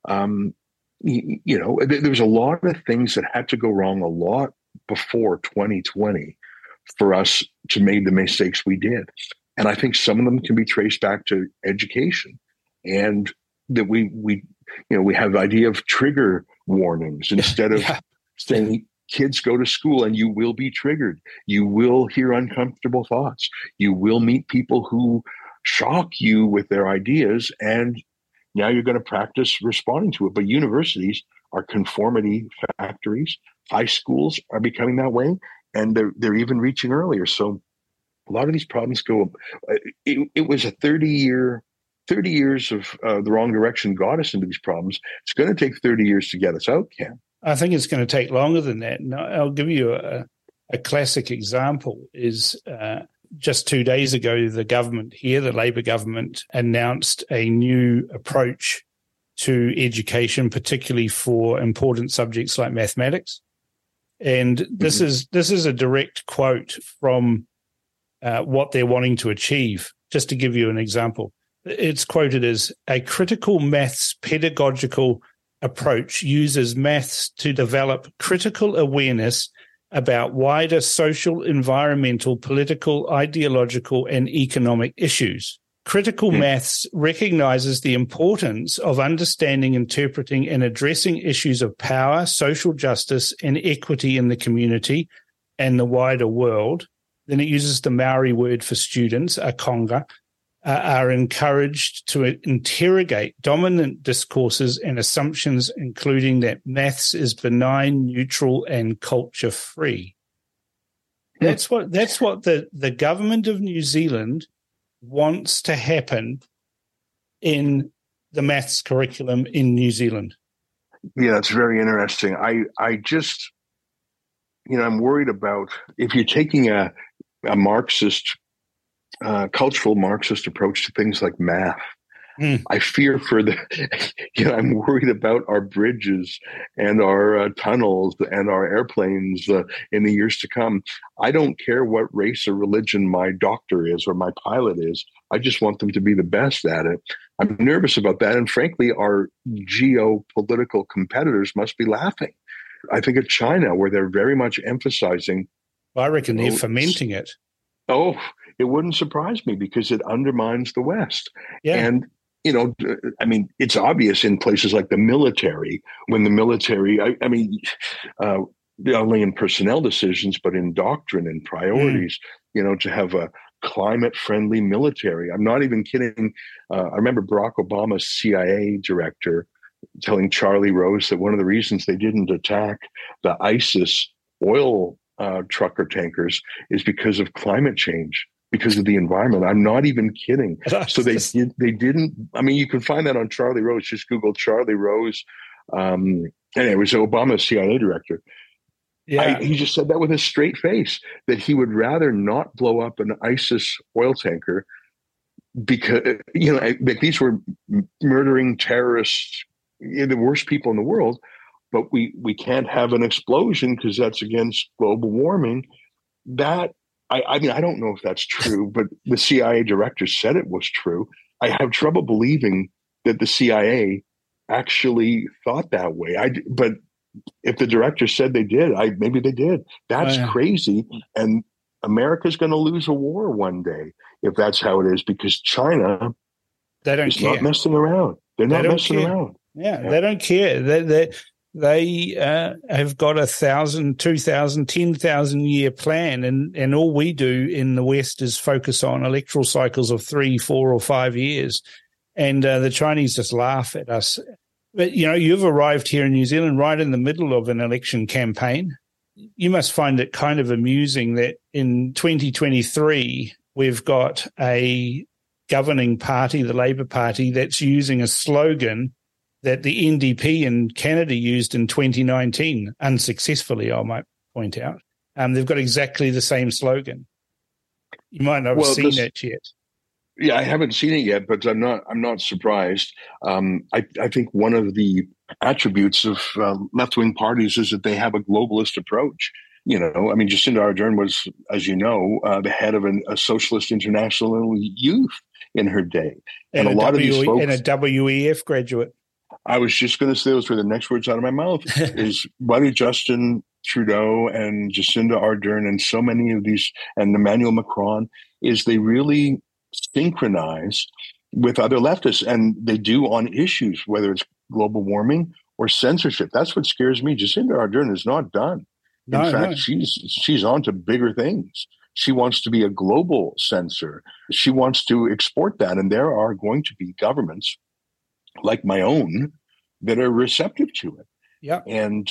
was a lot of things that had to go wrong a lot before 2020 for us to make the mistakes we did. And I think some of them can be traced back to education, and that we have the idea of trigger warnings instead of saying, kids, go to school and you will be triggered. You will hear uncomfortable thoughts. You will meet people who shock you with their ideas, and now you're going to practice responding to it. But universities are conformity factories. High schools are becoming that way, and they're even reaching earlier. So a lot of these problems go. It was a 30 years of the wrong direction got us into these problems. It's going to take 30 years to get us out, Cam. I think it's going to take longer than that. And I'll give you a classic example is just 2 days ago, the government here, the Labor government, announced a new approach to education, particularly for important subjects like mathematics. And this is a direct quote from what they're wanting to achieve. Just to give you an example, it's quoted as a critical maths pedagogical approach uses maths to develop critical awareness about wider social, environmental, political, ideological, and economic issues. Critical maths recognizes the importance of understanding, interpreting, and addressing issues of power, social justice, and equity in the community and the wider world. Then it uses the Maori word for students, akonga, are encouraged to interrogate dominant discourses and assumptions, including that maths is benign, neutral, and culture-free. That's what the government of New Zealand wants to happen in the maths curriculum in New Zealand. Yeah, that's very interesting. I just, I'm worried about if you're taking a Marxist, cultural Marxist approach to things like math. I fear for I'm worried about our bridges and our tunnels and our airplanes in the years to come. I don't care what race or religion my doctor is or my pilot is. I just want them to be the best at it. I'm nervous about that. And frankly, our geopolitical competitors must be laughing. I think of China, where they're very much emphasizing. I reckon they're fomenting it. Oh, it wouldn't surprise me because it undermines the West. Yeah. And it's obvious in places like the military, when the military, only in personnel decisions, but in doctrine and priorities, to have a climate-friendly military. I'm not even kidding. I remember Barack Obama's CIA director telling Charlie Rose that one of the reasons they didn't attack the ISIS oil trucker tankers is because of climate change. Because of the environment. I'm not even kidding. So they didn't. I mean, you can find that on Charlie Rose. Just Google Charlie Rose. Anyway, it was Obama's CIA director. Yeah, he just said that with a straight face that he would rather not blow up an ISIS oil tanker because these were murdering terrorists, the worst people in the world. But we can't have an explosion because that's against global warming. That. I don't know if that's true, but the CIA director said it was true. I have trouble believing that the CIA actually thought that way. But if the director said they did, maybe they did. That's crazy. And America's going to lose a war one day if that's how it is, because China is not messing around. They're not messing around. Yeah, they don't care. They have got 1,000, 2,000, 10,000 year plan, and all we do in the West is focus on electoral cycles of 3, 4, or 5 years, and the Chinese just laugh at us. But you've arrived here in New Zealand right in the middle of an election campaign. You must find it kind of amusing that in 2023 we've got a governing party, the Labour Party, that's using a slogan that the NDP in Canada used in 2019, unsuccessfully, I might point out. They've got exactly the same slogan. You might not have seen it yet. Yeah, I haven't seen it yet, but I'm not surprised. I think one of the attributes of left-wing parties is that they have a globalist approach. Jacinda Ardern was, as you know, the head of a Socialist International Youth in her day, and a lot of these folks, and a WEF graduate. I was just going to say those were the next words out of my mouth. Is why do Justin Trudeau and Jacinda Ardern and so many of these, and Emmanuel Macron, is they really synchronize with other leftists, and they do on issues, whether it's global warming or censorship. That's what scares me. Jacinda Ardern is not done. In fact, she's on to bigger things. She wants to be a global censor. She wants to export that, and there are going to be governments like my own that are receptive to it. Yeah. And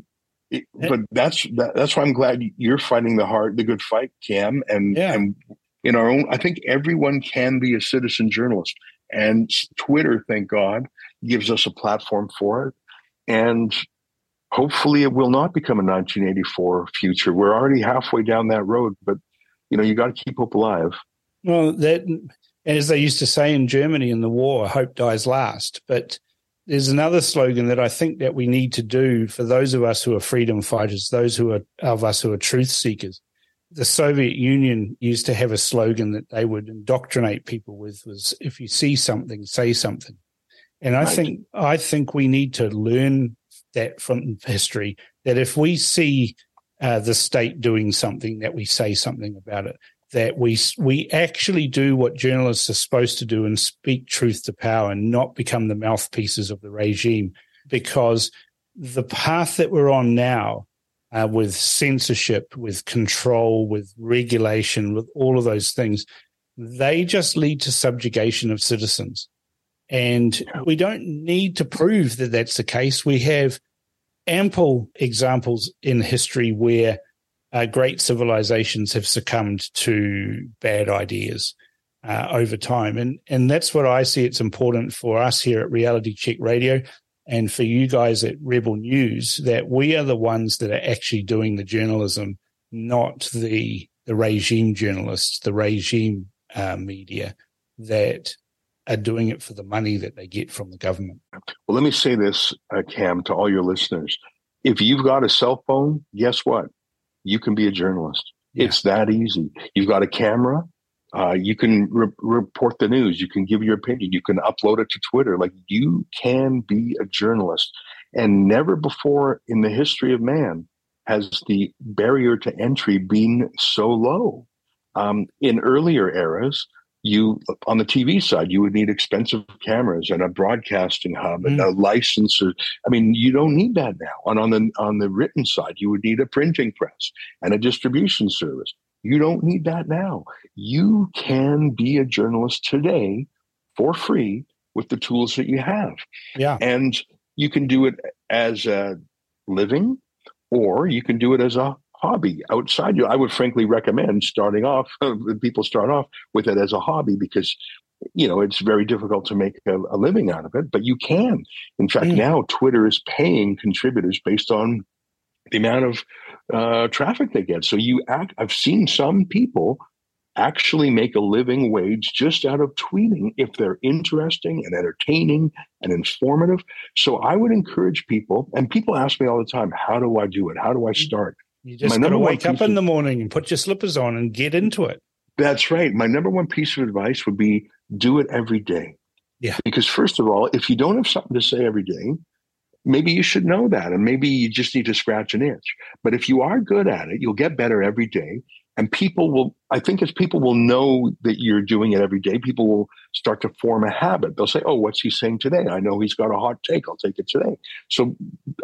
but that's why I'm glad you're fighting the good fight, Cam. And in our own, I think everyone can be a citizen journalist, and Twitter, thank God, gives us a platform for it. And hopefully it will not become a 1984 future. We're already halfway down that road, but you got to keep hope alive. Well, that, as they used to say in Germany in the war, hope dies last. But there's another slogan that I think that we need to do for those of us who are freedom fighters, those of us who are truth seekers. The Soviet Union used to have a slogan that they would indoctrinate people with, was, if you see something, say something. And I think we need to learn that from history, that if we see the state doing something, that we say something about it, that we actually do what journalists are supposed to do and speak truth to power and not become the mouthpieces of the regime. Because the path that we're on now, with censorship, with control, with regulation, with all of those things, they just lead to subjugation of citizens. And we don't need to prove that that's the case. We have ample examples in history where great civilizations have succumbed to bad ideas over time. And that's what I see. It's important for us here at Reality Check Radio and for you guys at Rebel News that we are the ones that are actually doing the journalism, not the regime journalists, the regime media that are doing it for the money that they get from the government. Well, let me say this, Cam, to all your listeners. If you've got a cell phone, guess what? You can be a journalist. Yeah. It's that easy. You've got a camera. You can report the news. You can give your opinion. You can upload it to Twitter. Like, you can be a journalist. And never before in the history of man has the barrier to entry been so low. In earlier eras, on the TV side, you would need expensive cameras and a broadcasting hub and a license. I mean, you don't need that now. And on the written side, you would need a printing press and a distribution service. You don't need that now. You can be a journalist today for free with the tools that you have. Yeah. And you can do it as a living, or you can do it as a hobby outside you. I would frankly recommend people start off with it as a hobby because, it's very difficult to make a living out of it, but you can. In fact, now Twitter is paying contributors based on the amount of traffic they get. So I've seen some people actually make a living wage just out of tweeting if they're interesting and entertaining and informative. So I would encourage people, and people ask me all the time, how do I do it? How do I start? You just got to wake up in the morning and put your slippers on and get into it. That's right. My number one piece of advice would be do it every day. Yeah. Because first of all, if you don't have something to say every day, maybe you should know that. And maybe you just need to scratch an itch. But if you are good at it, you'll get better every day. And people will know that you're doing it every day, people will start to form a habit. They'll say, oh, what's he saying today? I know he's got a hot take. I'll take it today. So,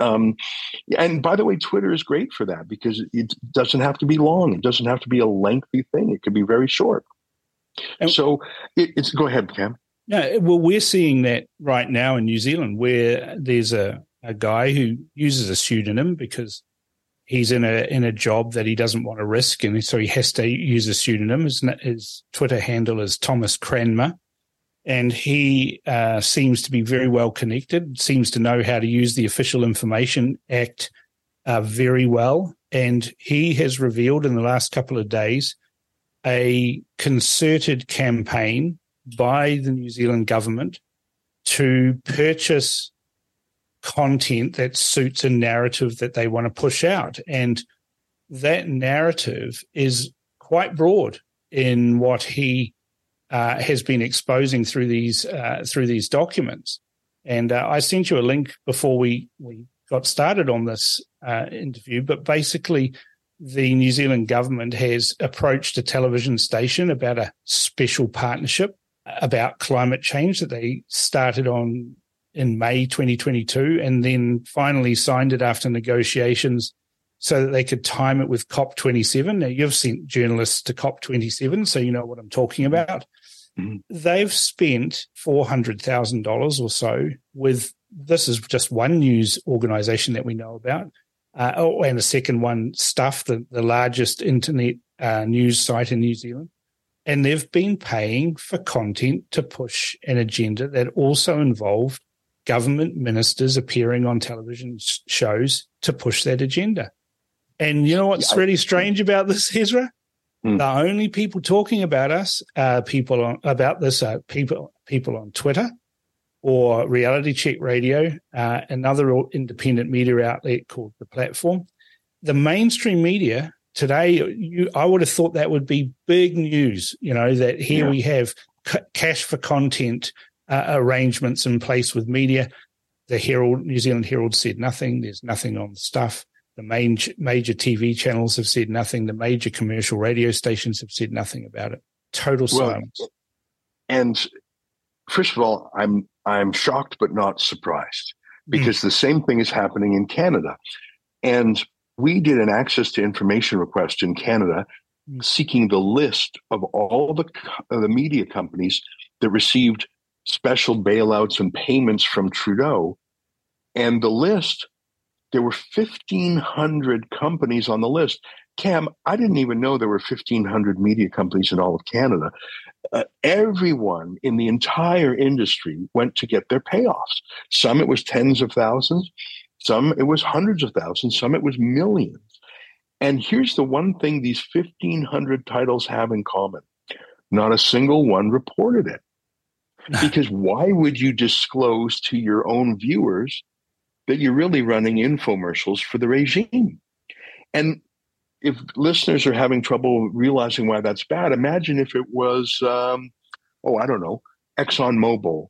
and by the way, Twitter is great for that because it doesn't have to be long. It doesn't have to be a lengthy thing. It could be very short. And so go ahead, Cam. No, well, we're seeing that right now in New Zealand where there's a guy who uses a pseudonym because he's in a job that he doesn't want to risk, and so he has to use a pseudonym. His Twitter handle is Thomas Cranmer, and he seems to be very well connected, seems to know how to use the Official Information Act very well, and he has revealed in the last couple of days a concerted campaign by the New Zealand government to purchase content that suits a narrative that they want to push out. And that narrative is quite broad in what he has been exposing through these documents. And I sent you a link before we got started on this interview, but basically the New Zealand government has approached a television station about a special partnership about climate change that they started on in May 2022 and then finally signed it after negotiations so that they could time it with COP27. Now, you've sent journalists to COP27, so you know what I'm talking about. Mm-hmm. They've spent $400,000 or so with, this is just one news organization that we know about, and the second one, Stuff, the largest internet news site in New Zealand. And they've been paying for content to push an agenda that also involved government ministers appearing on television shows to push that agenda. And you know what's really strange about this, Ezra? The only people talking about us, people on Twitter or Reality Check Radio, another independent media outlet called The Platform. The mainstream media today, I would have thought that would be big news, that here we have cash for content arrangements in place with media. The Herald, New Zealand Herald said nothing. There's nothing on Stuff. The major TV channels have said nothing. The major commercial radio stations have said nothing about it. Total silence. And first of all, I'm shocked but not surprised because the same thing is happening in Canada. And we did an access to information request in Canada seeking the list of all the media companies that received special bailouts and payments from Trudeau. And the list, there were 1,500 companies on the list. Cam, I didn't even know there were 1,500 media companies in all of Canada. Everyone in the entire industry went to get their payoffs. Some it was tens of thousands, some it was hundreds of thousands, some it was millions. And here's the one thing these 1,500 titles have in common. Not a single one reported it. Because why would you disclose to your own viewers that you're really running infomercials for the regime? And if listeners are having trouble realizing why that's bad, imagine if it was, I don't know, ExxonMobil.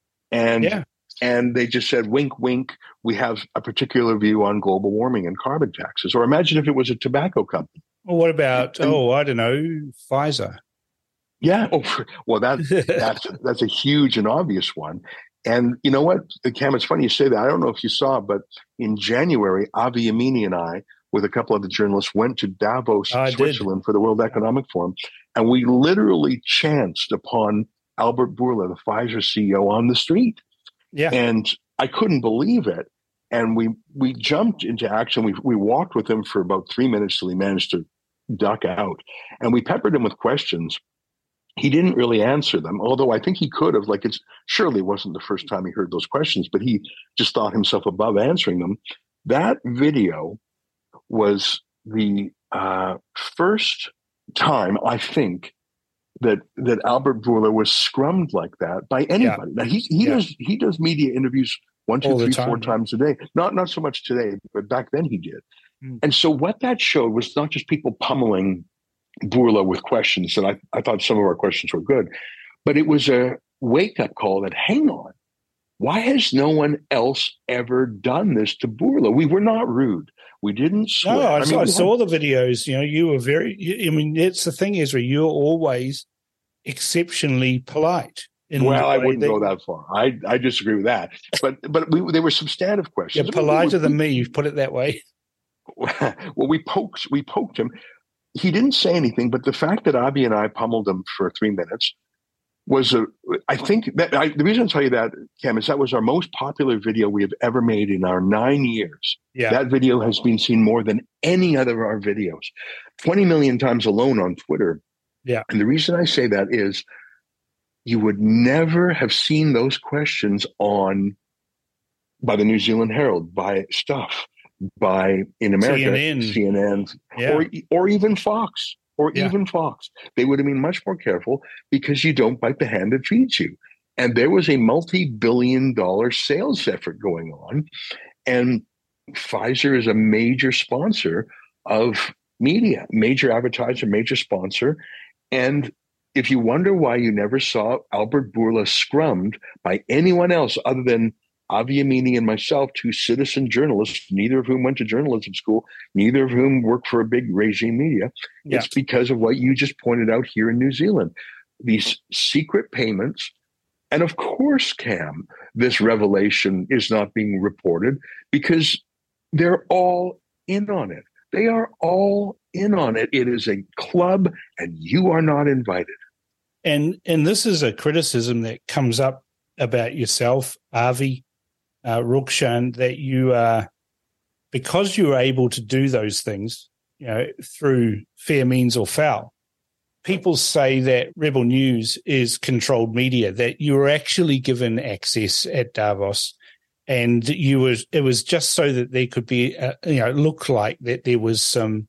And they just said, wink, wink, we have a particular view on global warming and carbon taxes. Or imagine if it was a tobacco company. Well, what about, I don't know, Pfizer? Yeah. Well, that's a huge and obvious one. And you know what, Cam, it's funny you say that. I don't know if you saw, but in January, Avi Yamini and I, with a couple of the journalists, went to Davos, Switzerland for the World Economic Forum. And we literally chanced upon Albert Bourla, the Pfizer CEO, on the street. Yeah. And I couldn't believe it. And we jumped into action. We walked with him for about 3 minutes till he managed to duck out. And we peppered him with questions. He didn't really answer them, although I think he could have. Like, it surely wasn't the first time he heard those questions, but he just thought himself above answering them. That video was the first time, I think, that Albert Bourla was scrummed like that by anybody. Now he does media interviews 1, 2, 3, 4 times a day. Not so much today, but back then he did. And so what that showed was not just people pummeling Bourla with questions, and I thought some of our questions were good, but it was a wake-up call that, hang on, why has no one else ever done this to Bourla? We were not rude. We didn't swear. No, I saw the videos. You know, you were it's the thing, Ezra, you're always exceptionally polite. Well, I wouldn't go that far. I disagree with that. But they were substantive questions. You're politer than me, you put it that way. Well, we poked him. He didn't say anything, but the fact that Avi and I pummeled him for 3 minutes was the reason I tell you that, Cam, is that was our most popular video we have ever made in our 9 years. Yeah. That video has been seen more than any other of our videos, 20 million times alone on Twitter. Yeah. And the reason I say that is you would never have seen those questions by the New Zealand Herald, by Stuff, by, in America, CNN, or even Fox. Even Fox. They would have been much more careful because you don't bite the hand that feeds you. And there was a multi-billion-dollar sales effort going on. And Pfizer is a major sponsor of media, major advertiser, major sponsor. And if you wonder why you never saw Albert Bourla scrummed by anyone else other than Avi Yamini and myself, 2 citizen journalists, neither of whom went to journalism school, neither of whom worked for a big regime media. Yeah. It's because of what you just pointed out here in New Zealand. These secret payments. And of course, Cam, this revelation is not being reported because they're all in on it. They are all in on it. It is a club and you are not invited. And this is a criticism that comes up about yourself, Avi, Rukshan, that you are, because you are able to do those things, you know, through fair means or foul. People say that Rebel News is controlled media, that you were actually given access at Davos, and it was just so that there could be, look like that there was some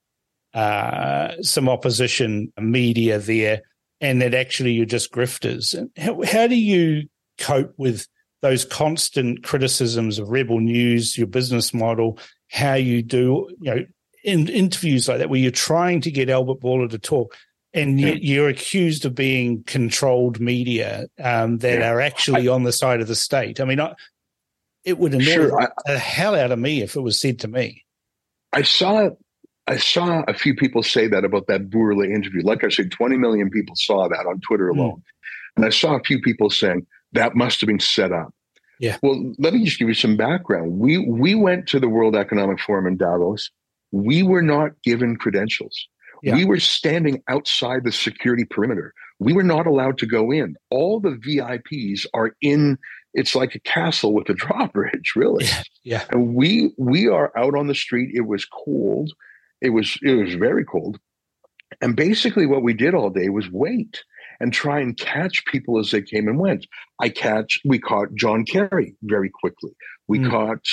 opposition media there, and that actually you're just grifters. And how do you cope with those constant criticisms of Rebel News, your business model, how you do, in interviews like that, where you're trying to get Albert Bourla to talk, and you're accused of being controlled media that are actually on the side of the state? I mean, it would annoy the hell out of me if it was said to me. I saw a few people say that about that Bourla interview. Like I said, 20 million people saw that on Twitter alone. And I saw a few people saying, that must have been set up. Yeah. Well, let me just give you some background. We went to the World Economic Forum in Davos. We were not given credentials. Yeah. We were standing outside the security perimeter. We were not allowed to go in. All the VIPs are in. It's like a castle with a drawbridge, really. Yeah. And we are out on the street. It was cold. it was very cold. And basically what we did all day was wait and try and catch people as they came and went. We caught John Kerry very quickly. We caught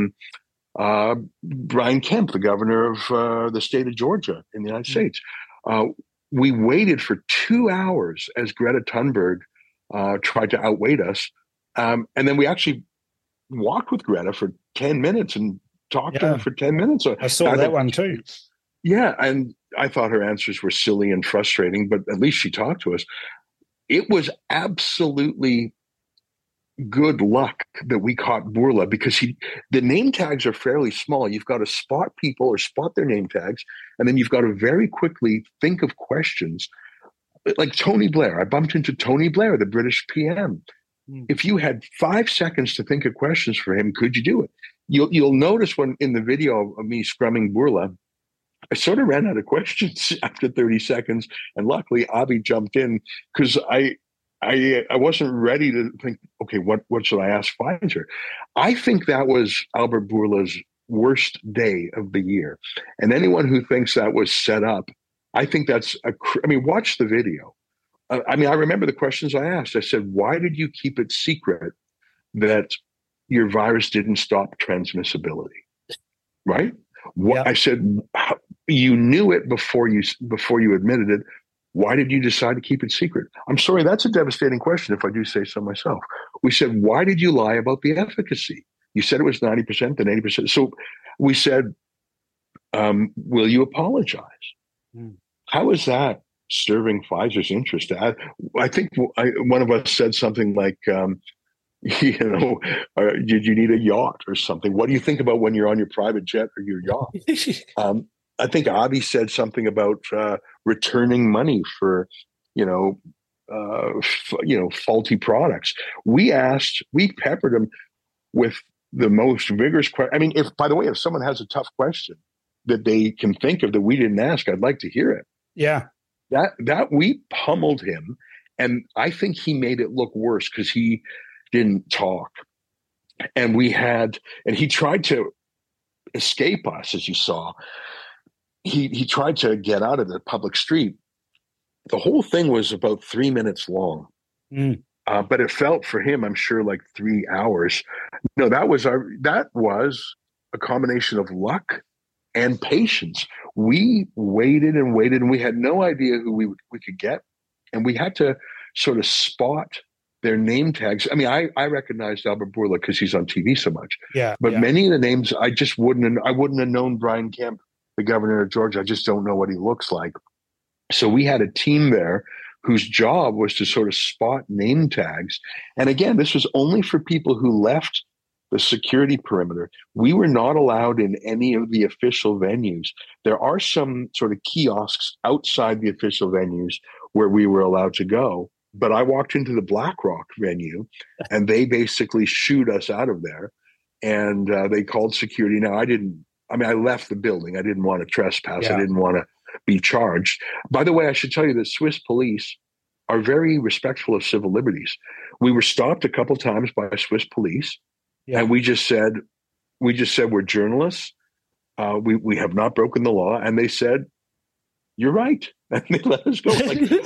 Brian Kemp, the governor of the state of Georgia in the United States. We waited for 2 hours as Greta Thunberg tried to outwait us. And then we actually walked with Greta for 10 minutes and talked to her for 10 minutes. I saw that one too. Yeah, and I thought her answers were silly and frustrating, but at least she talked to us. It was absolutely good luck that we caught Bourla, because the name tags are fairly small. You've got to spot people or spot their name tags, and then you've got to very quickly think of questions. Like Tony Blair. I bumped into Tony Blair, the British PM. If you had 5 seconds to think of questions for him, could you do it? You'll notice when in the video of me scrumming Bourla, I sort of ran out of questions after 30 seconds, and luckily Avi jumped in, because I wasn't ready to think, okay, what should I ask Pfizer? I think that was Albert Bourla's worst day of the year. And anyone who thinks that was set up, I think that's watch the video. I remember the questions I asked. I said, why did you keep it secret that your virus didn't stop transmissibility? Right? Yeah. I said, you knew it before you admitted it. Why did you decide to keep it secret? I'm sorry, that's a devastating question, if I do say so myself. We said, why did you lie about the efficacy? You said it was 90%, then 80%. So we said, will you apologize? How is that serving Pfizer's interest? I think one of us said something like, did you need a yacht or something? What do you think about when you're on your private jet or your yacht? I think Avi said something about returning money for, faulty products. We peppered him with the most vigorous question. If someone has a tough question that they can think of that we didn't ask, I'd like to hear it. Yeah. That we pummeled him, and I think he made it look worse because he didn't talk. And he tried to escape us, as you saw. He tried to get out of the public street. The whole thing was about 3 minutes long, but it felt for him, I'm sure, like 3 hours. No, that was a combination of luck and patience. We waited and waited, and we had no idea who we could get, and we had to sort of spot their name tags. I recognized Albert Bourla because he's on TV so much. Yeah, but many of the names I wouldn't have known. Brian Kemp, the governor of Georgia, I just don't know what he looks like. So we had a team there whose job was to sort of spot name tags. And again, this was only for people who left the security perimeter. We were not allowed in any of the official venues. There are some sort of kiosks outside the official venues where we were allowed to go. But I walked into the BlackRock venue, and they basically shooed us out of there. And they called security. Now, I left the building. I didn't want to trespass. Yeah. I didn't want to be charged. By the way, I should tell you that Swiss police are very respectful of civil liberties. We were stopped a couple times by Swiss police, and we just said we're journalists. We have not broken the law, and they said, "You're right," and they let us go.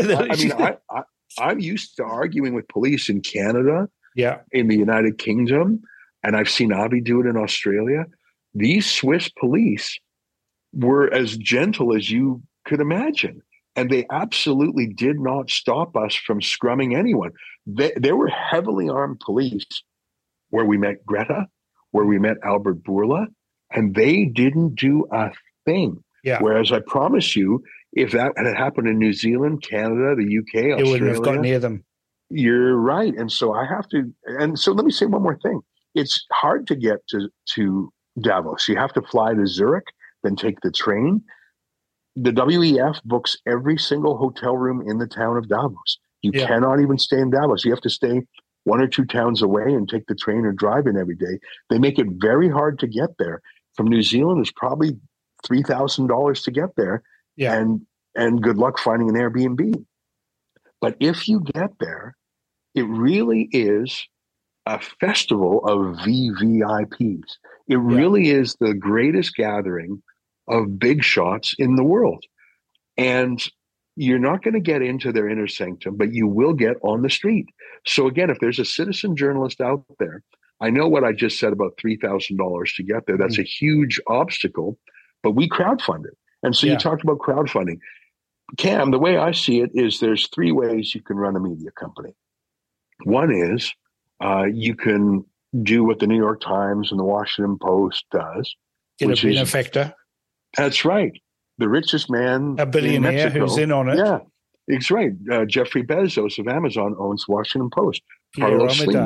I'm used to arguing with police in Canada, in the United Kingdom, and I've seen Avi do it in Australia. These Swiss police were as gentle as you could imagine, and they absolutely did not stop us from scrumming anyone. There were heavily armed police where we met Greta, where we met Albert Bourla, and they didn't do a thing. Yeah. Whereas I promise you, if that had happened in New Zealand, Canada, the UK, Australia, it wouldn't have got near them. You're right. And so let me say one more thing. It's hard to get to Davos. You have to fly to Zurich, then take the train. The WEF books every single hotel room in the town of Davos. You cannot even stay in Davos. You have to stay 1 or 2 towns away and take the train or drive in every day. They make it very hard to get there. From New Zealand, it's probably $3,000 to get there. Yeah. And good luck finding an Airbnb. But if you get there, it really is a festival of VVIPs. It really is the greatest gathering of big shots in the world. And you're not going to get into their inner sanctum, but you will get on the street. So again, if there's a citizen journalist out there, I know what I just said about $3,000 to get there. That's a huge obstacle, but we crowdfunded. And so you talked about crowdfunding. Cam, the way I see it is there's three ways you can run a media company. One is you can do what the New York Times and the Washington Post does. Get a benefactor. That's right. The richest man, a billionaire who's in on it. Yeah, it's right. Jeffrey Bezos of Amazon owns Washington Post. Carlos Slim,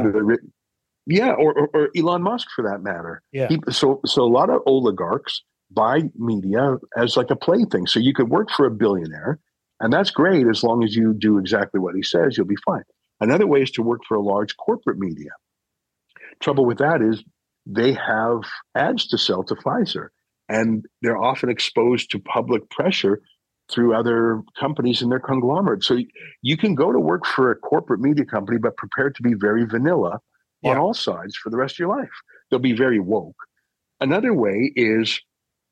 or Elon Musk for that matter. Yeah. So a lot of oligarchs buy media as like a plaything. So you could work for a billionaire, and that's great as long as you do exactly what he says. You'll be fine. Another way is to work for a large corporate media. Trouble with that is they have ads to sell to Pfizer. And they're often exposed to public pressure through other companies in their conglomerate. So you can go to work for a corporate media company, but prepared to be very vanilla on all sides for the rest of your life. They'll be very woke. Another way is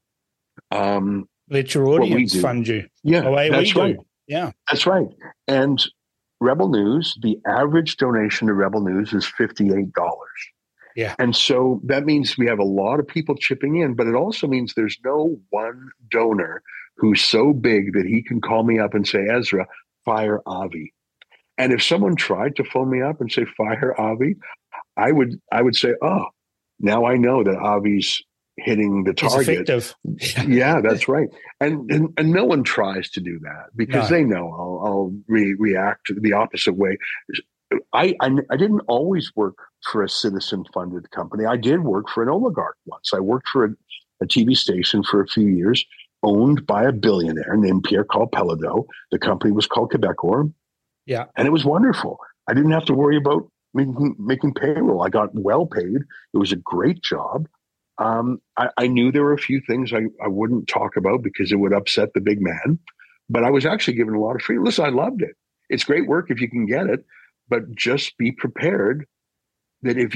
let your audience fund you. Yeah, that's right. Yeah, that's right. And Rebel News, the average donation to Rebel News is $58. Yeah. And so that means we have a lot of people chipping in, but it also means there's no one donor who's so big that he can call me up and say, Ezra, fire Avi. And if someone tried to phone me up and say, fire Avi, I would say, oh, now I know that Avi's hitting the target. It's effective. Yeah, that's right. And no one tries to do that because they know I'll react the opposite way. I didn't always work for a citizen-funded company. I did work for an oligarch once. I worked for a TV station for a few years, owned by a billionaire named Pierre-Carl Pelado. The company was called Quebecor. Yeah. And it was wonderful. I didn't have to worry about making payroll. I got well paid. It was a great job. I knew there were a few things I wouldn't talk about because it would upset the big man, but I was actually given a lot of freedom. Listen, I loved it. It's great work if you can get it. But just be prepared that if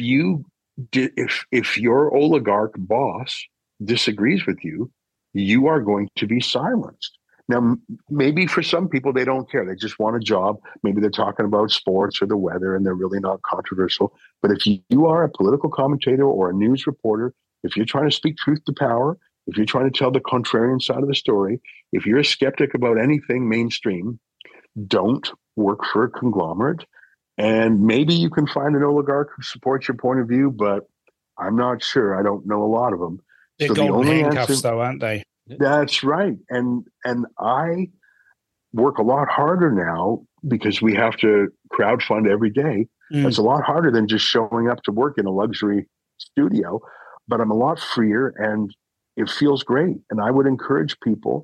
your oligarch boss disagrees with you, you are going to be silenced. Now, maybe for some people, they don't care. They just want a job. Maybe they're talking about sports or the weather and they're really not controversial. But if you are a political commentator or a news reporter, if you're trying to speak truth to power, if you're trying to tell the contrarian side of the story, if you're a skeptic about anything mainstream, don't work for a conglomerate. And maybe you can find an oligarch who supports your point of view, but I'm not sure. I don't know a lot of them. They're so golden the only handcuffs, answer, though, aren't they? That's right. And I work a lot harder now because we have to crowdfund every day. It's a lot harder than just showing up to work in a luxury studio, but I'm a lot freer and it feels great. And I would encourage people,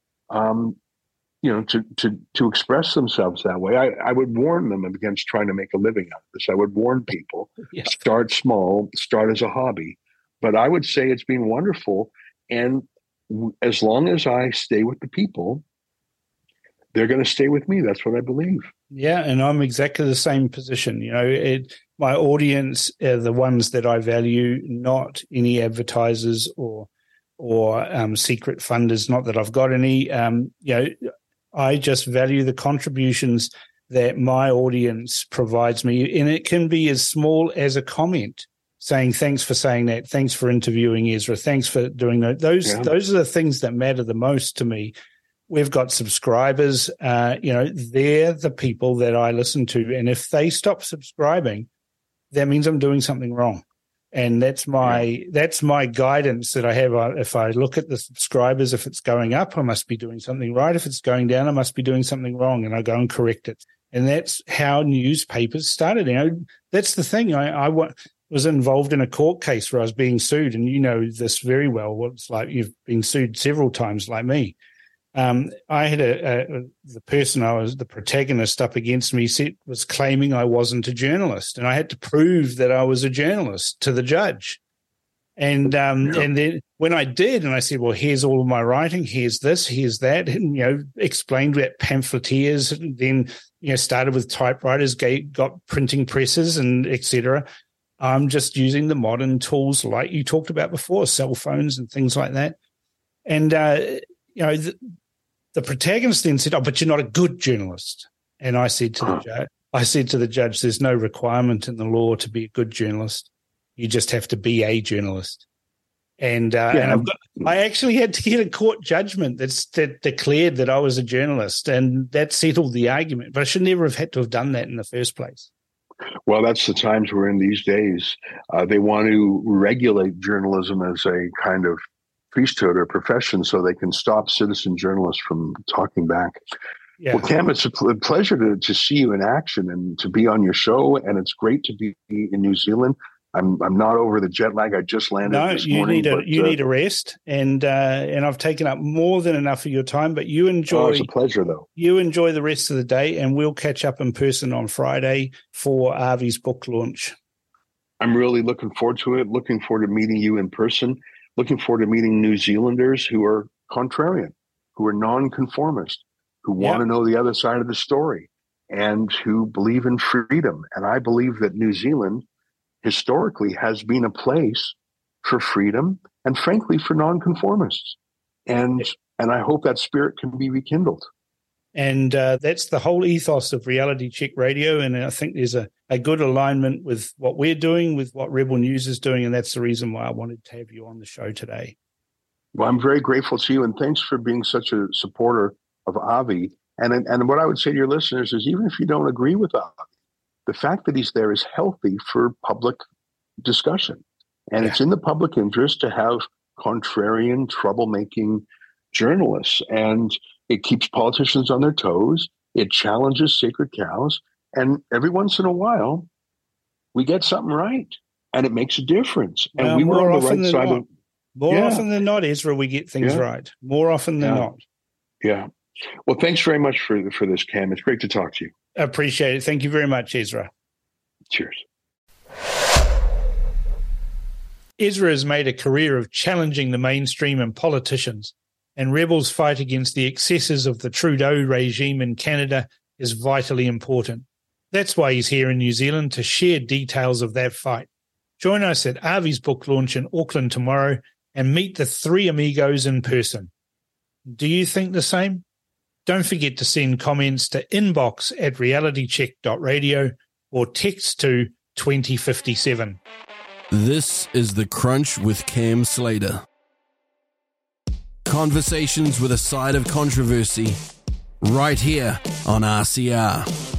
to express themselves that way. I would warn them against trying to make a living out of this. I would warn people, start small, start as a hobby. But I would say it's been wonderful. And as long as I stay with the people, they're going to stay with me. That's what I believe. Yeah, and I'm exactly the same position. My audience are the ones that I value, not any advertisers or secret funders. Not that I've got any. I just value the contributions that my audience provides me, and it can be as small as a comment saying, thanks for saying that, thanks for interviewing Ezra, thanks for doing that. Those are the things that matter the most to me. We've got subscribers, they're the people that I listen to, and if they stop subscribing, that means I'm doing something wrong. And that's my guidance that I have. If I look at the subscribers, if it's going up, I must be doing something right. If it's going down, I must be doing something wrong, and I go and correct it. And that's how newspapers started. That's the thing. I was involved in a court case where I was being sued, and you know this very well. What it's like. You've been sued several times, like me. I had the person the protagonist up against me was claiming I wasn't a journalist, and I had to prove that I was a journalist to the judge. And then when I did, and I said, well, here's all of my writing, here's this, here's that, and, explained that pamphleteers, and then, started with typewriters, got printing presses and et cetera. I'm just using the modern tools like you talked about before, cell phones and things like that. And, the protagonist then said, but you're not a good journalist. And I said to the judge, there's no requirement in the law to be a good journalist. You just have to be a journalist. And I actually had to get a court judgment that declared that I was a journalist, and that settled the argument. But I should never have had to have done that in the first place. Well, that's the times we're in these days. They want to regulate journalism as a kind of priesthood or profession so they can stop citizen journalists from talking back. Yeah. Well, Cam, it's a pleasure to see you in action and to be on your show, and it's great to be in New Zealand. I'm not over the jet lag. I just landed this morning. You need a rest, and I've taken up more than enough of your time. But you enjoy. Oh, it's a pleasure, though. You enjoy the rest of the day, and we'll catch up in person on Friday for Avi's book launch. I'm really looking forward to it. Looking forward to meeting you in person. Looking forward to meeting New Zealanders who are contrarian, who are nonconformist, who want to know the other side of the story, and who believe in freedom. And I believe that New Zealand historically has been a place for freedom and, frankly, for nonconformists. And I hope that spirit can be rekindled. And that's the whole ethos of Reality Check Radio. And I think there's a good alignment with what we're doing, with what Rebel News is doing. And that's the reason why I wanted to have you on the show today. Well, I'm very grateful to you. And thanks for being such a supporter of Avi. And what I would say to your listeners is, even if you don't agree with Avi, the fact that he's there is healthy for public discussion. And it's in the public interest to have contrarian, troublemaking journalists. And it keeps politicians on their toes. It challenges sacred cows. And every once in a while, we get something right. And it makes a difference. And we were on the right side of... More often than not, Ezra, we get things right. More often than not. Yeah. Well, thanks very much for this, Cam. It's great to talk to you. I appreciate it. Thank you very much, Ezra. Cheers. Ezra has made a career of challenging the mainstream and politicians, and Rebel's fight against the excesses of the Trudeau regime in Canada is vitally important. That's why he's here in New Zealand to share details of that fight. Join us at Avi's book launch in Auckland tomorrow and meet the three amigos in person. Do you think the same? Don't forget to send comments to inbox@realitycheck.radio or text to 2057. This is The Crunch with Cam Slater. Conversations with a side of controversy right here on RCR.